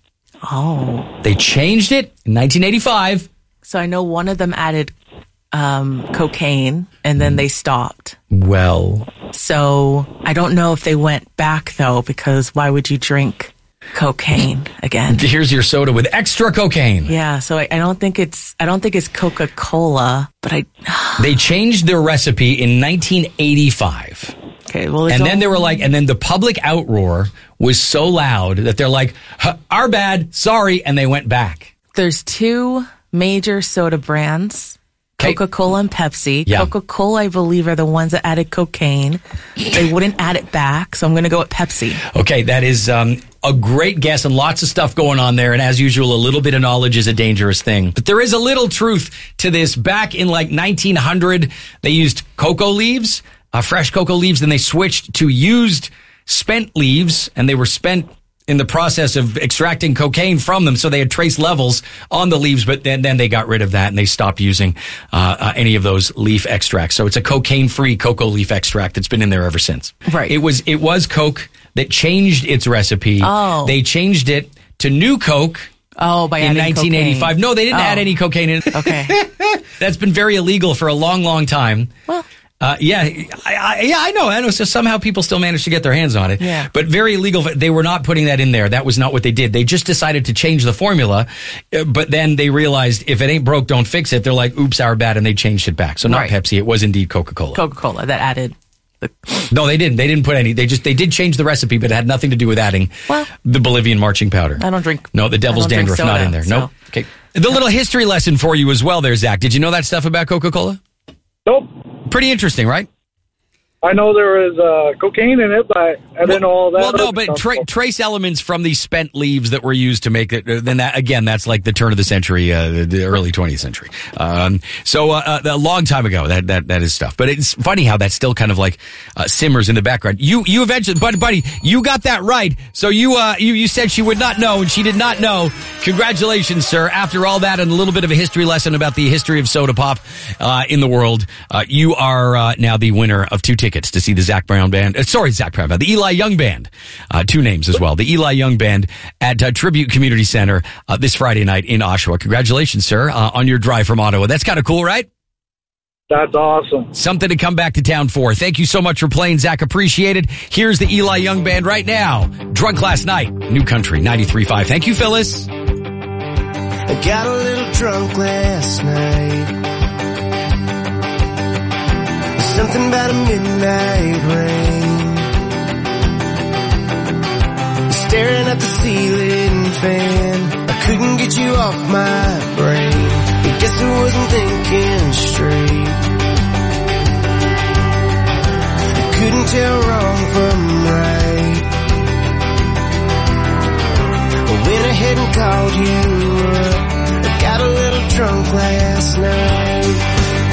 Oh. They changed it in nineteen eighty-five. So I know one of them added um, cocaine and then they stopped. Well. So I don't know if they went back though, because why would you drink cocaine again? Here's your soda with extra cocaine. Yeah, so I, I don't think it's I don't think it's Coca-Cola, but I. They changed their recipe in nineteen eighty-five. Okay, well, and then they were like, and then the public outroar was so loud that they're like, "Our bad, sorry," and they went back. There's two major soda brands. Coca-Cola and Pepsi. Yeah. Coca-Cola, I believe, are the ones that added cocaine. They wouldn't add it back, so I'm going to go with Pepsi. Okay, that is um, a great guess and lots of stuff going on there. And as usual, a little bit of knowledge is a dangerous thing. But there is a little truth to this. Back in like nineteen hundred, they used cocoa leaves, uh, fresh cocoa leaves. Then they switched to used spent leaves, and they were spent in the process of extracting cocaine from them, so they had trace levels on the leaves, but then, then they got rid of that and they stopped using uh, uh, any of those leaf extracts. So it's a cocaine-free cocoa leaf extract that's been in there ever since. Right. It was it was Coke that changed its recipe. Oh. They changed it to New Coke. Oh, by in adding nineteen eighty-five. cocaine. No, they didn't Oh. add any cocaine in. Okay. That's been very illegal for a long, long time. Well. Uh, yeah, I, I, yeah, I know. I know. So somehow people still manage to get their hands on it. Yeah. But very illegal. They were not putting that in there. That was not what they did. They just decided to change the formula. uh, But then they realized if it ain't broke, don't fix it. They're like, oops, our bad. And they changed it back. So not Right. Pepsi. It was indeed Coca-Cola. Coca-Cola that added. The- no, they didn't. They didn't put any. They just, they did change the recipe, but it had nothing to do with adding Well, the Bolivian marching powder. I don't drink. No, the devil's I don't drink dandruff soda, not in there. so- Nope. Okay. The little history lesson for you as well there, Zach. Did you know that stuff about Coca-Cola? Nope. Pretty interesting, right? I know there was uh, cocaine in it, but I didn't know all that. Well, no, other but stuff. tra- trace elements from these spent leaves that were used to make it. Uh, then that again, that's like the turn of the century, uh, the, the early twentieth century. Um, so uh, uh, a long time ago, that that that is stuff. But it's funny how that still kind of like uh, simmers in the background. You you eventually, buddy, buddy, you got that right. So you uh you you said she would not know, and she did not know. Congratulations, sir. After all that, and a little bit of a history lesson about the history of soda pop uh, in the world, uh, you are uh, now the winner of two tickets to see the Zach Brown Band. Uh, sorry, Zach Brown Band. The Eli Young Band. Uh, two names as well. The Eli Young Band at uh, Tribute Community Center uh, this Friday night in Oshawa. Congratulations, sir, uh, on your drive from Ottawa. That's kind of cool, right? That's awesome. Something to come back to town for. Thank you so much for playing, Zach. Appreciate it. Here's the Eli Young Band right now. Drunk Last Night. New Country ninety-three point five. Thank you, Phyllis. I got a little drunk last night. Something about a midnight rain. Staring at the ceiling fan, I couldn't get you off my brain. I guess I wasn't thinking straight. I couldn't tell wrong from right. I went ahead and called you up. I got a little drunk last night.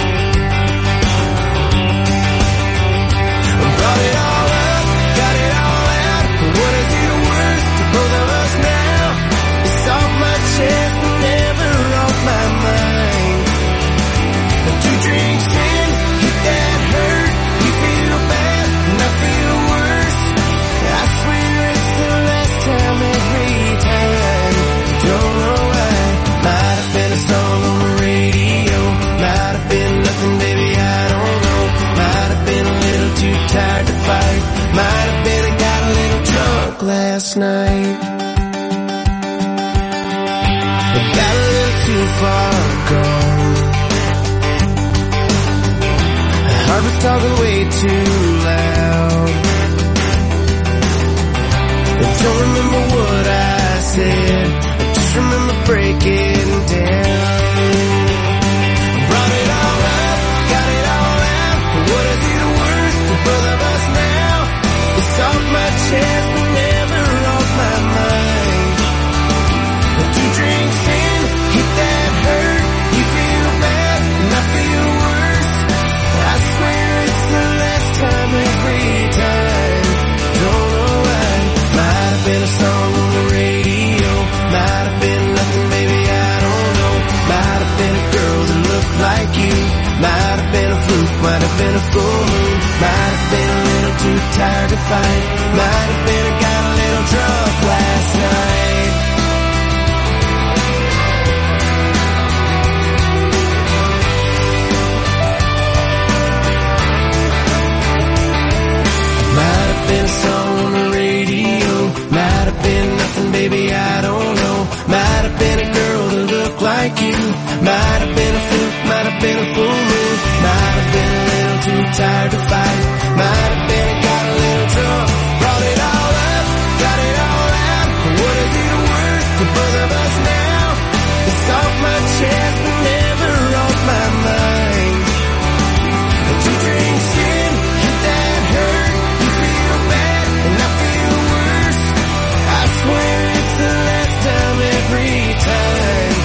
Brought it all up, got it all out. What is it worth to both of us now? It's off my chest and never off my mind. Two drinks in, hit that hurt. You feel bad and I feel worse. I swear it's the last time every time. Don't know why. Might have been a song on the radio. Might have been nothing, baby, I don't know. Might have been a little too tired to fight. Might have been I got a little drunk last night. I got a little too far gone. My heart was talking way too loud. I don't remember what I said. I just remember breaking down. Brought it all up, got it all out. What is it worth to both of us now? It's off my chest and never off my mind. Two drinks in, hit that hurt. You feel bad and I feel worse. I swear it's the last time. Might have been a little too tired to fight. Might have been I got a little drunk last night. Might have been a song on the radio. Might have been nothing, baby, I don't know. Might have been a girl that looked like you. Might have been a fluke, might have been a full moon. Might have been a little too tired to fight. Might have been I got a little drunk. Brought it all up, got it all out. What is it worth to both of us now? It's off my chest but never off my mind. Two drinks in, hit that hurt. You feel bad and I feel worse. I swear it's the last time every time.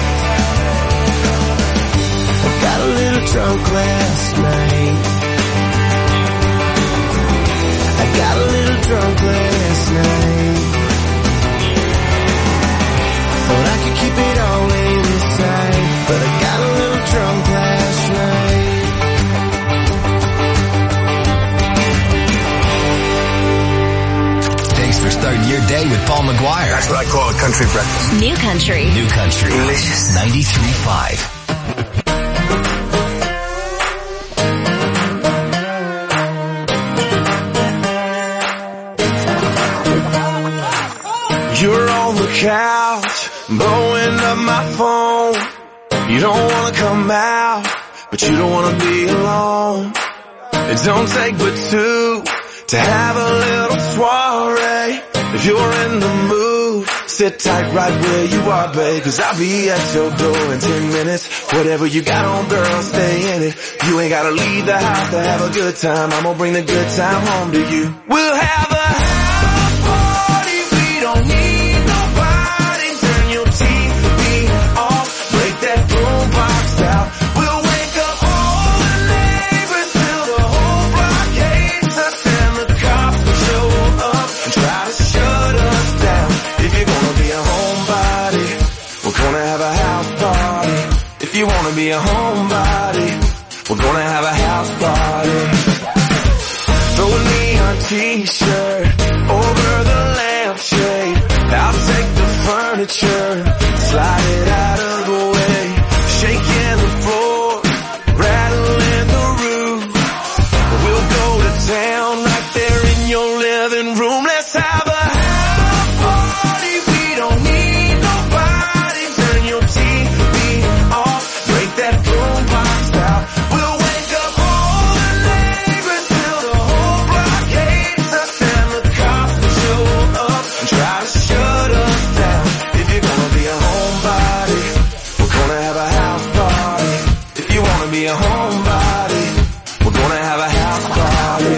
I got a little drunk last night. I got a little drunk last night. Thought I could keep it all inside, but I got a little drunk last night. Thanks for starting your day with Paul McGuire. That's what I call a country breakfast. New Country. New Country. Delicious. ninety-three point five. You're on the couch, blowing up my phone. You don't wanna come out, but you don't wanna be alone. It don't take but two to have a little soiree. If you're in the mood, sit tight right where you are, babe, cause I'll be at your door in ten minutes. Whatever you got on, girl, stay in it. You ain't gotta leave the house to have a good time. I'm gonna bring the good time home to you. We'll have a house party, we don't need nobody. Turn your T V off, break that boombox out. We'll wake up all the neighbors till the whole block hates us, and the cops will show up and try to shut us down. If you're gonna be a homebody, we're gonna have a house party. If you wanna be a homebody, we're gonna have a house party. Throw a neon t-shirt over the lampshade. I'll take the furniture, slide it out of the way. Shaking the floor, rattling the roof. We'll go to town right there in your living room. Let's have a house party, we don't need nobody. Turn your T V off, break that boombox out. We'll wake up all the neighbors till the whole block hates us, and the cops will show up and try to shut us down. If you're gonna be a homebody, we're gonna have a house party. If you wanna be a homebody, we're gonna have a house party.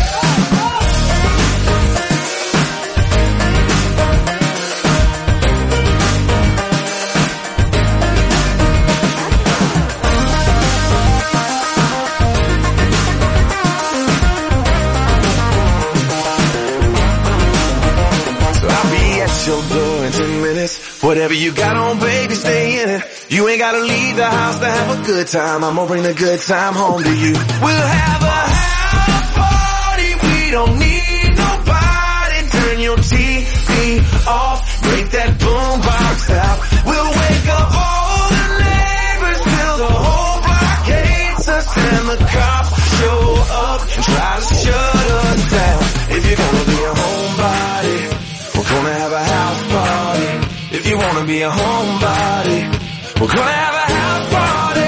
So I'll be at your door in ten minutes. Whatever you got on, baby, stay in it. You ain't gotta leave the house to have a good time. I'm gonna bring the good time home to you. We'll have a house party, we don't need nobody. Turn your T V off, break that boombox out. We'll wake up all the neighbors till the whole block hates us, and the cops show up and try to shut us down. If you're gonna be a homebody, we're gonna have a house party. If you wanna be a homebody, we're gonna have a house party.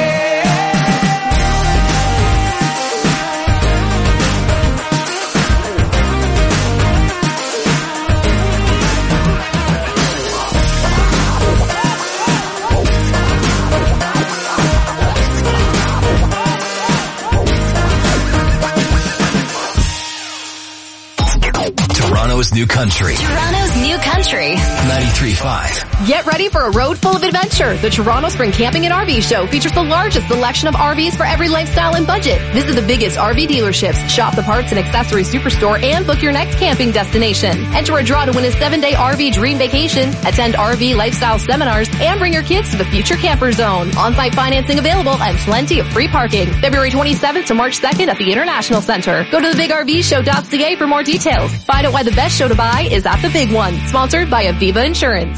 Toronto Toronto's New Country. Toronto's New Country. ninety-three point five. Get ready for a road full of adventure. The Toronto Spring Camping and R V Show features the largest selection of R Vs for every lifestyle and budget. Visit the biggest R V dealerships, shop the parts and accessories superstore, and book your next camping destination. Enter a draw to win a seven-day R V dream vacation, attend R V lifestyle seminars, and bring your kids to the Future Camper Zone. On-site financing available and plenty of free parking. February twenty-seventh to March second at the International Center. Go to the big R V show dot c a for more details. Find out why the best show to buy is at the big one. Sponsored by Aviva Insurance.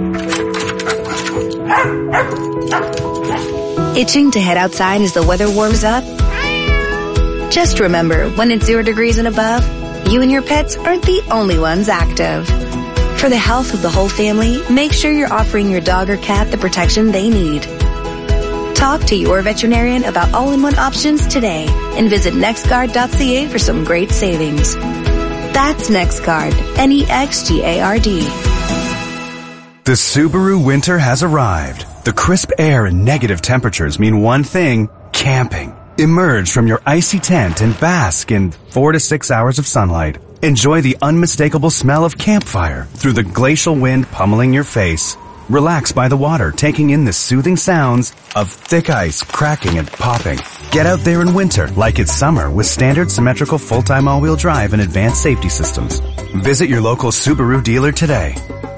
Itching to head outside as the weather warms up? Just remember, when it's zero degrees and above, you and your pets aren't the only ones active. For the health of the whole family, make sure you're offering your dog or cat the protection they need. Talk to your veterinarian about all-in-one options today and visit nextguard dot c a for some great savings. That's NextGuard, N E X G A R D. The Subaru winter has arrived. The crisp air and negative temperatures mean one thing, camping. Emerge from your icy tent and bask in four to six hours of sunlight. Enjoy the unmistakable smell of campfire through the glacial wind pummeling your face. Relax by the water, taking in the soothing sounds of thick ice cracking and popping. Get out there in winter like it's summer with standard symmetrical full-time all-wheel drive and advanced safety systems. Visit your local Subaru dealer today.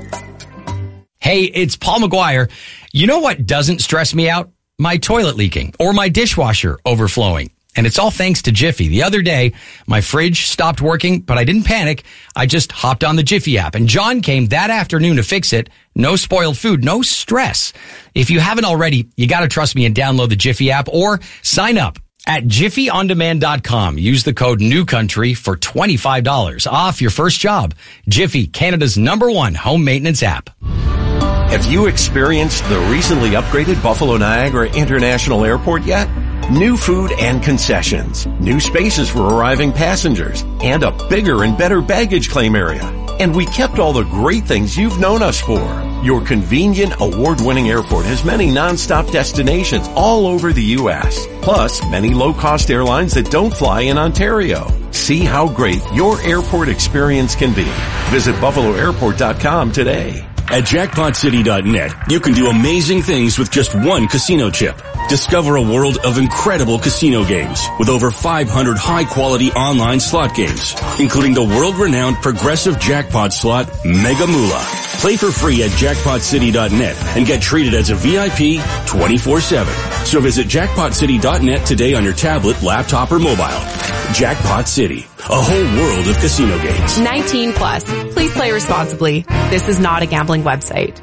Hey, it's Paul McGuire. You know what doesn't stress me out? My toilet leaking or my dishwasher overflowing. And it's all thanks to Jiffy. The other day, my fridge stopped working, but I didn't panic. I just hopped on the Jiffy app, and John came that afternoon to fix it. No spoiled food, no stress. If you haven't already, you got to trust me and download the Jiffy app or sign up at jiffy on demand dot com. Use the code NEWCOUNTRY for twenty-five dollars off your first job. Jiffy, Canada's number one home maintenance app. Have you experienced the recently upgraded Buffalo Niagara International Airport yet? New food and concessions, new spaces for arriving passengers, and a bigger and better baggage claim area. And we kept all the great things you've known us for. Your convenient, award-winning airport has many non-stop destinations all over the U S, plus many low-cost airlines that don't fly in Ontario. See how great your airport experience can be. Visit buffalo airport dot com today. At jackpot city dot net, you can do amazing things with just one casino chip. Discover a world of incredible casino games with over five hundred high-quality online slot games, including the world-renowned progressive jackpot slot Mega Moolah. Play for free at jackpot city dot net and get treated as a V I P twenty-four seven. So visit jackpot city dot net today on your tablet, laptop, or mobile. Jackpot City, a whole world of casino games. nineteen plus. Please play responsibly. This is not a gambling website.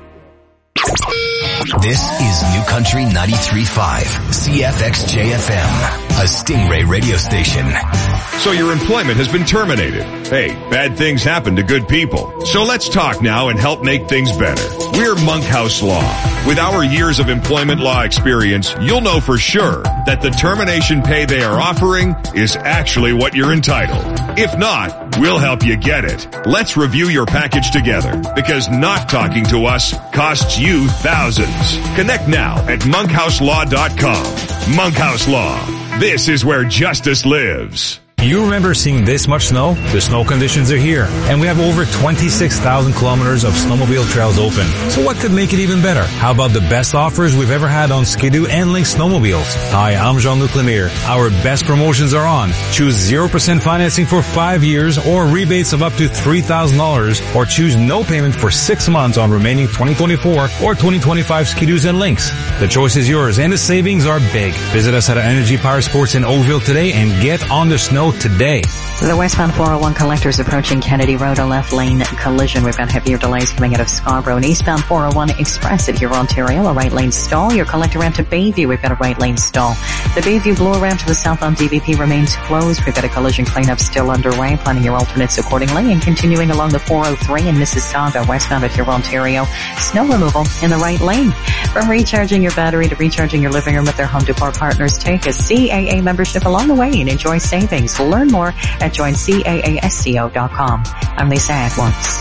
This is New Country ninety-three point five, C F X J F M, a Stingray radio station. So your employment has been terminated. Hey, bad things happen to good people. So let's talk now and help make things better. We're Monkhouse Law. With our years of employment law experience, you'll know for sure that the termination pay they are offering is actually what you're entitled. If not, we'll help you get it. Let's review your package together, because not talking to us costs you thousands. Connect now at monkhouse law dot com. Monkhouse Law. This is where justice lives. You remember seeing this much snow? The snow conditions are here, and we have over twenty-six thousand kilometers of snowmobile trails open. So what could make it even better? How about the best offers we've ever had on Ski-Doo and Lynx snowmobiles? Hi, I'm Jean-Luc Lemire. Our best promotions are on. Choose zero percent financing for five years or rebates of up to three thousand dollars, or choose no payment for six months on remaining twenty twenty-four or twenty twenty-five Ski-Doos and Lynx. The choice is yours, and the savings are big. Visit us at Energy Power Sports in Oakville today and get on the snow today. The westbound four oh one collectors approaching Kennedy Road, a left lane collision. We've got heavier delays coming out of Scarborough. And eastbound four oh one Express at Huron, Ontario, a right lane stall. Your collector ramp to Bayview, we've got a right lane stall. The Bayview blower ramp to the south on D V P remains closed. We've got a collision cleanup still underway. Planning your alternates accordingly. And continuing along the four oh three in Mississauga, westbound at Huron, Ontario, snow removal in the right lane. From recharging your battery to recharging your living room at their Home Depot partners, take a C A A membership along the way and enjoy savings. Learn more at join C A A S C O dot com. I'm Lisa Edwards.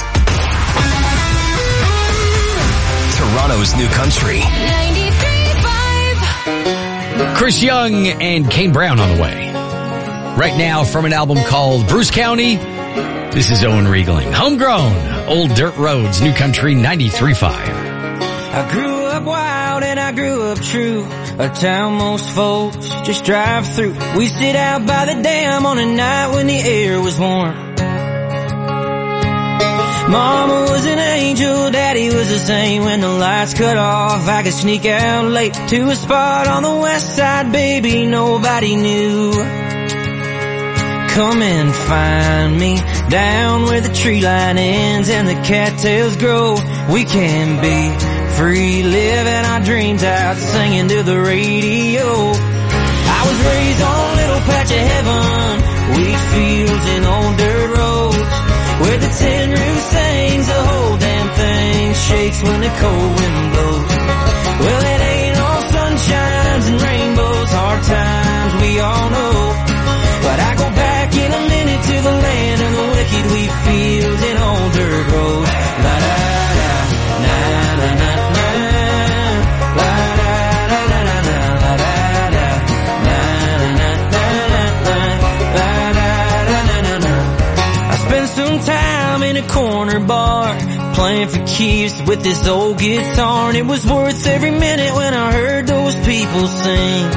Toronto's New Country. Chris Young and Kane Brown on the way. Right now from an album called Bruce County, This is Owen Riegling. Homegrown. Old Dirt Roads, New Country ninety-three point five. I grew up wild and I grew up true. A town most folks just drive through. We sit out by the dam on a night when the air was warm. Mama was an angel, Daddy was the same. When the lights cut off, I could sneak out late to a spot on the west side, baby, nobody knew. Come and find me down where the tree line ends and the cattails grow. We can be free, living our dreams out, singing to the radio. I was raised on a little patch of heaven, wheat fields and old dirt roads, where the tin roof sings, the whole damn thing shakes when the cold wind blows. Well, it ain't all sunshines and rainbows, hard times we all know. But I go back in a minute to the land of the wicked, wheat fields and old dirt roads. La da da, na na na na, la da da da da da, la da da, na na na na na, la da da da da da. I spent some time in a corner bar, playing for keeps with this old guitar, and it was worth every minute when I heard those people sing.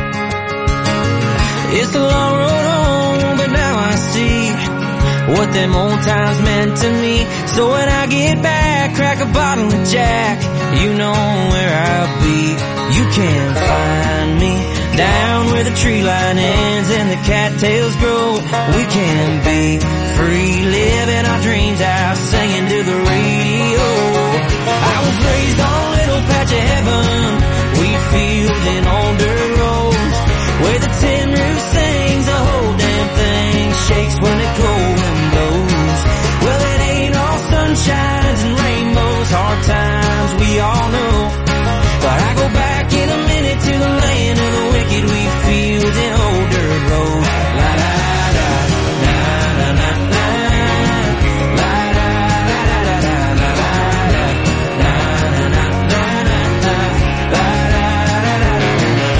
It's a long road home, but now I see what them old times meant to me. So when I get back, crack a bottle of Jack, you know where I'll be. You can find me down where the tree line ends and the cattails grow. We can be free, living our dreams out, singing to the radio. I was raised on a little patch of heaven, wheat fields and old dirt roads, where the tin roof sings, the whole damn thing shakes when the cold wind blows. Well, it ain't all sunshines and rainbows, hard times we all know. But I go back in a minute to the land of the wicked, wheat fields and old dirt roads. La da da, na na na na, la da da da da da, la da da, na na na na na, la da da da da da.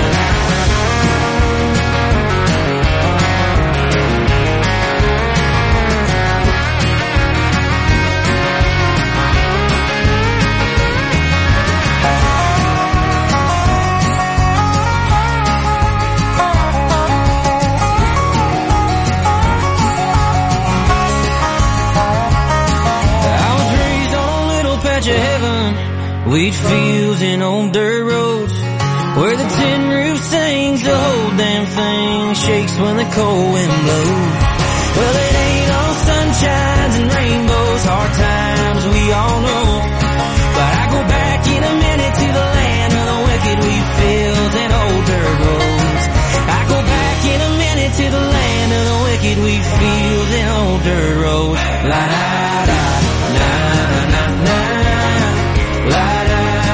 Wheat fields and old dirt roads, where the tin roof sings, the whole damn thing shakes when the cold wind blows. Well, it ain't all sunshines and rainbows, hard times we all know. But I go back in a minute to the land of the wicked, wheat fields and old dirt roads. I go back in a minute to the land of the wicked, wheat fields and old dirt roads. La da da, na na na na, la da.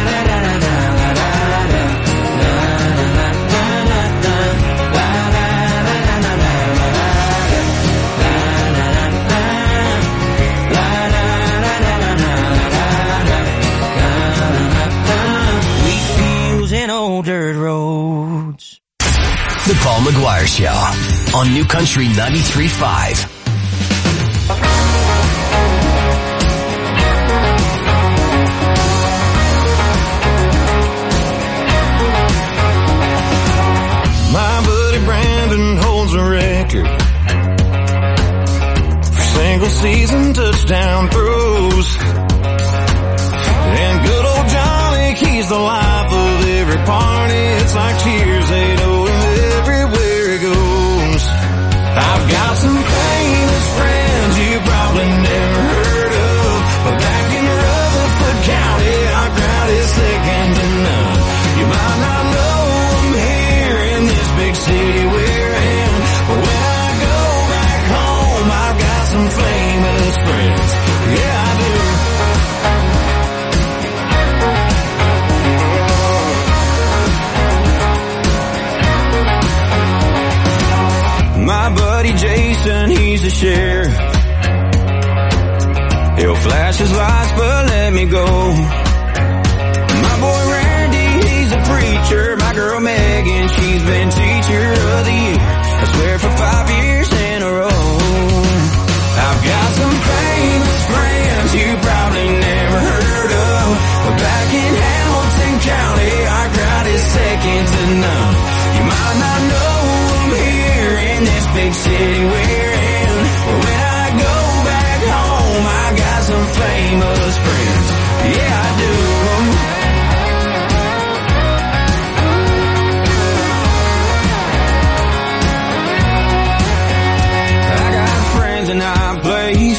Dirt roads. The Paul McGuire Show on New Country ninety-three point five. My buddy Brandon holds a record for single season touchdown throws. And good old Johnny, he's the life of every party. It's like cheers, they know him everywhere he goes. I've got some famous friends you probably never heard of, but back in Rutherford County, our crowd is second to none. You might not know them here in this big city we're in, but when I go back home, I've got some famous friends. Yeah, I do. My buddy Jason, he's the sheriff. He'll flash his lights but let me go. My boy Randy, he's a preacher. My girl Megan, she's been teacher of the year, I swear, for five years in a row. I've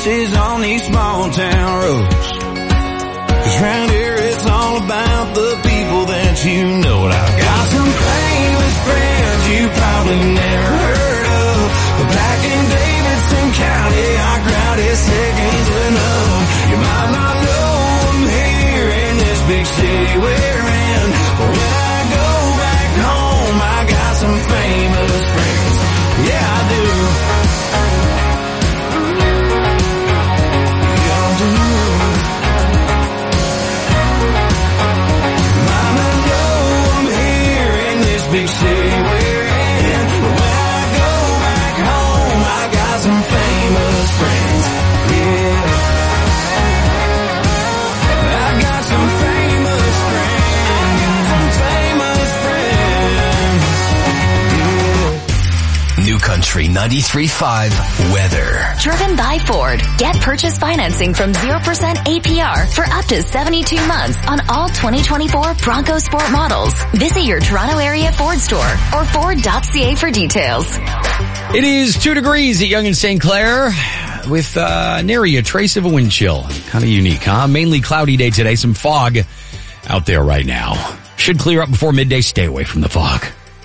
faces on these small town roads. 'Cause round here it's all about the people that you know. And I've got some famous friends you probably never heard of. But back in Davidson County, our crowd is seconds enough. You might not know them here in this big city we're in, but when I go back home, I got some famous friends. Yeah, I do. Yeah, I do. Might not know them here in this big city we're in, but when I go back home, I got some famous friends. Yeah. I got some famous friends. Got some famous friends. Yeah. New Country ninety-three point five weather. Driven by Ford. Get purchase financing from zero percent A P R for up to seventy-two months on all twenty twenty-four Bronco Sport models. Visit your Toronto area Ford store or Ford dot C A for details. It is two degrees at Yonge and Saint Clair with uh, nary a trace of a wind chill. Kind of unique, huh? Mainly cloudy day today. Some fog out there right now. Should clear up before midday. Stay away from the fog.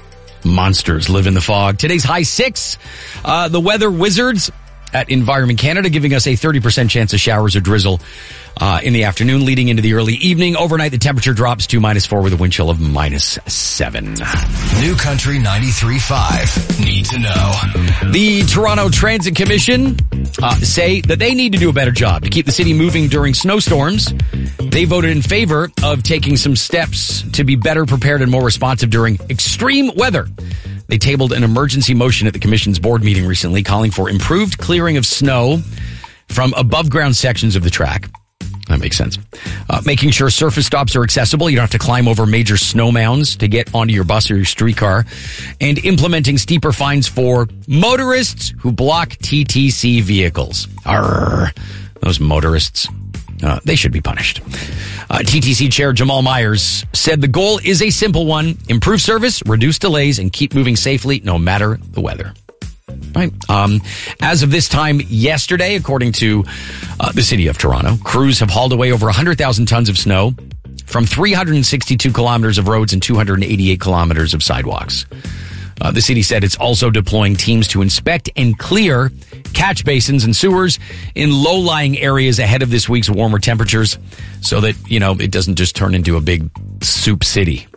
Monsters live in the fog. Today's high six. Uh, the weather wizards at Environment Canada giving us a thirty percent chance of showers or drizzle uh, in the afternoon leading into the early evening. Overnight, the temperature drops to minus four with a wind chill of minus seven. New Country ninety-three point five. Need to know. The Toronto Transit Commission uh, say that they need to do a better job to keep the city moving during snowstorms. They voted in favor of taking some steps to be better prepared and more responsive during extreme weather. They tabled an emergency motion at the Commission's board meeting recently calling for improved clearing of snow from above ground sections of the track. That makes sense. Uh, making sure surface stops are accessible. You don't have to climb over major snow mounds to get onto your bus or your streetcar. And implementing steeper fines for motorists who block T T C vehicles. Arrgh, those motorists. Uh, they should be punished. Uh, T T C Chair Jamal Myers said the goal is a simple one. Improve service, reduce delays, and keep moving safely no matter the weather. Right. Um, as of this time yesterday, according to uh, the city of Toronto, crews have hauled away over one hundred thousand tons of snow from three hundred sixty-two kilometers of roads and two hundred eighty-eight kilometers of sidewalks. Uh, the city said it's also deploying teams to inspect and clear catch basins and sewers in low-lying areas ahead of this week's warmer temperatures so that, you know, it doesn't just turn into a big soup city.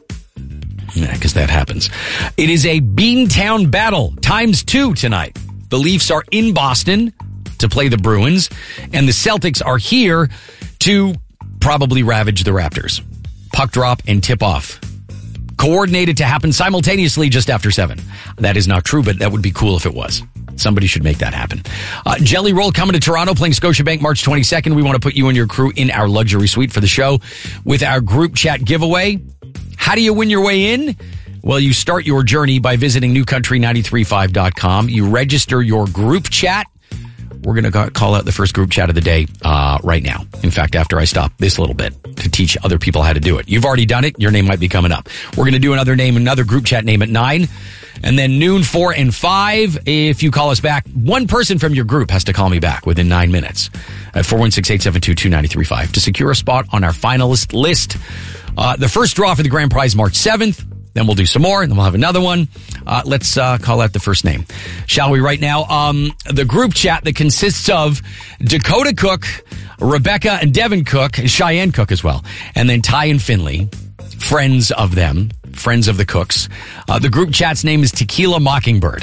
Yeah, because that happens. It is a Beantown battle times two tonight. The Leafs are in Boston to play the Bruins, and the Celtics are here to probably ravage the Raptors. Puck drop and tip off. Coordinated to happen simultaneously just after seven. That is not true, but that would be cool if it was. Somebody should make that happen. Uh, Jelly Roll coming to Toronto, playing Scotiabank March twenty-second. We want to put you and your crew in our luxury suite for the show with our group chat giveaway. How do you win your way in? Well, you start your journey by visiting new country nine three five dot com. You register your group chat. We're going to call out the first group chat of the day uh, right now. In fact, after I stop this little bit to teach other people how to do it. You've already done it. Your name might be coming up. We're going to do another name, another group chat name at nine. And then noon, four, and five. If you call us back, one person from your group has to call me back within nine minutes at four one six, eight seven two, two nine three five to secure a spot on our finalist list. Uh, the first draw for the grand prize March seventh. Then we'll do some more, and then we'll have another one. Uh, let's uh, call out the first name, shall we, right now? Um, the group chat that consists of Dakota Cook, Rebecca and Devin Cook, Cheyenne Cook as well, and then Ty and Finley, friends of them, friends of the Cooks. Uh, the group chat's name is Tequila Mockingbird.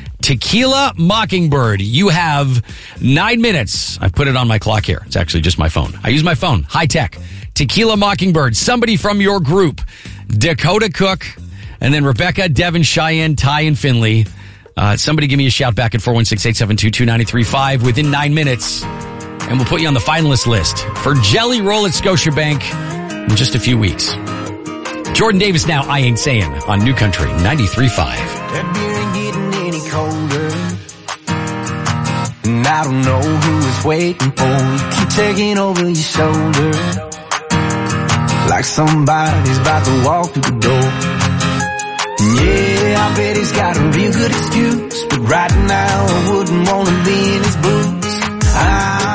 Tequila Mockingbird. You have nine minutes. I've put it on my clock here. It's actually just my phone. I use my phone. High tech. Tequila Mockingbird. Somebody from your group. Dakota Cook, and then Rebecca, Devin, Cheyenne, Ty, and Finley. Uh, somebody give me a shout back at four one six, eight seven two, two nine three five within nine minutes, and we'll put you on the finalist list for Jelly Roll at Scotiabank in just a few weeks. Jordan Davis now, I Ain't Saying, on New Country ninety-three point five. That beer ain't getting any colder, and I don't know who it's waiting for. You keep taking over your shoulder like somebody's about to walk through the door. Yeah, I bet he's got a real good excuse, but right now I wouldn't want to be in his boots. I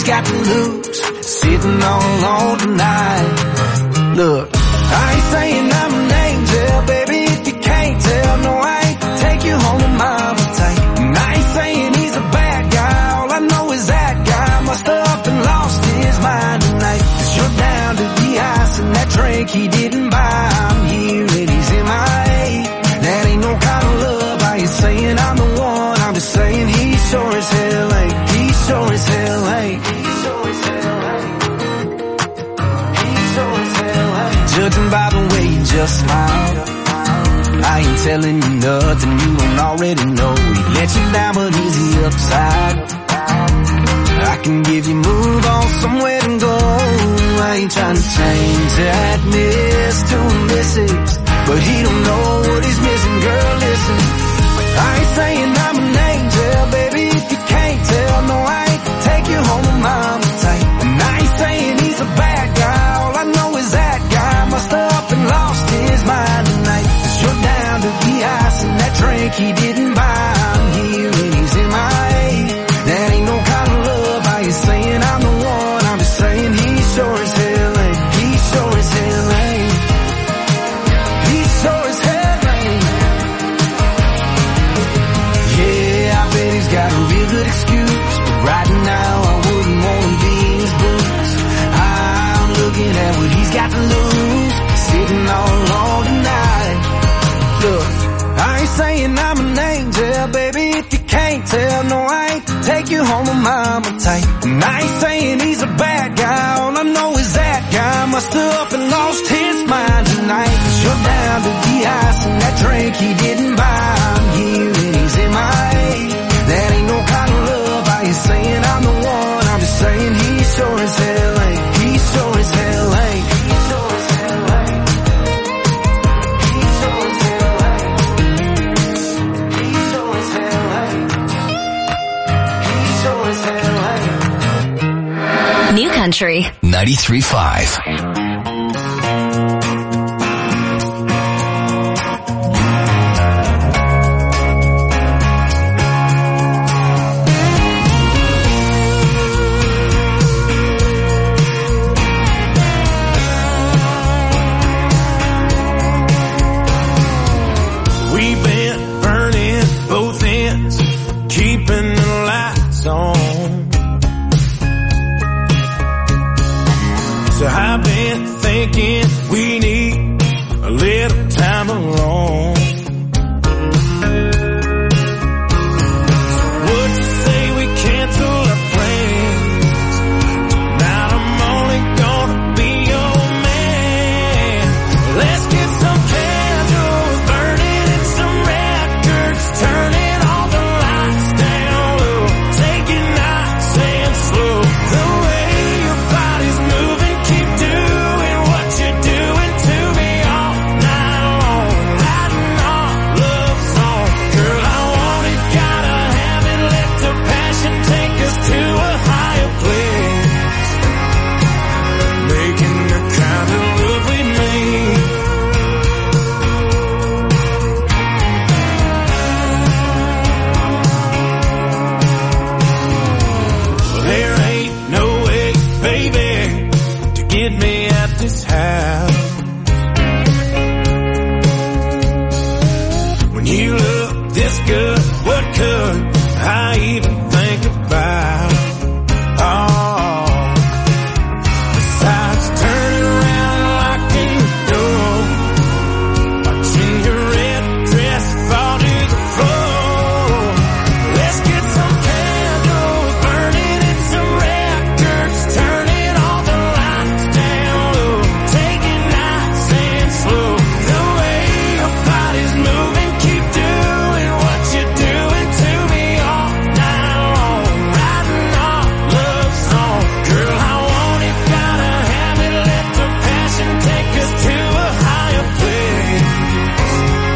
he's got to lose, sitting all alone tonight. Look, I ain't saying I'm an angel, baby, if you can't tell. No, I ain't take you home to mama tight. And I ain't saying he's a bad guy, all I know is that guy must have up and lost his mind tonight. Cause you're down to the ice and that drink he didn't buy. I'm here and he's in my A. That ain't no kind of love, I ain't saying I'm the one, I'm just saying he sure as hell ain't. He sure as hell ain't. He sure as hell ain't. He sure as hell ain't. Judging by the way you just smile, I ain't telling you nothing you don't already know. He let you down, but is he upside? I can give you move on somewhere to go. I ain't trying to change that miss to a missus, but he don't know what he's missing, girl, listen. I ain't saying I'm an angel, baby, if you can't tell. No, I ain't take you home to mama tight. And I ain't saying he's a bad guy, all I know is that guy must have up and lost his mind tonight. Cause you're down to the ice and that drink he didn't buy. I'm here and he's in my A. That ain't no kind of love, I ain't saying I'm the one, I'm just saying he sure as hell ain't. He sure as hell ain't. He sure as hell ain't. Yeah, I bet he's got a real good excuse, but right now I wouldn't want to be in his boots. I'm looking at what he's got to lose, sitting all alone tonight. Look, I ain't saying I'm an angel, baby, if you can't tell. No, I ain't take you home to mama tight. And I ain't saying he's a bad guy, all I know is that guy must have up and lost his mind tonight. Cause you're down to the ice and that drink he didn't buy. I'm here and he's in my A. That ain't no kind of love, I ain't saying I'm the one, I'm just saying he sure as hell ain't. He sure as hell ain't. He sure as hell ain't. He sure as hell ain't. He sure as hell ain't. He sure as hell ain't. New Country ninety-three point five. We've been burning both ends, keeping the lights on. So I've been thinking we need a little time alone. So would you say we cancel our plans? Tonight I'm only gonna be your man. Let's get some candles burning and some records, turning all the lights down low. Take it nice and slow. The way your body's moving, keep doing what you're doing to me all night long. Writing our love song. Girl, I want it, gotta have it. Let the passion take us to a higher place. Making the kind of love we made. There ain't no way, baby, to get me at this house. When you look this good, what could I even think about?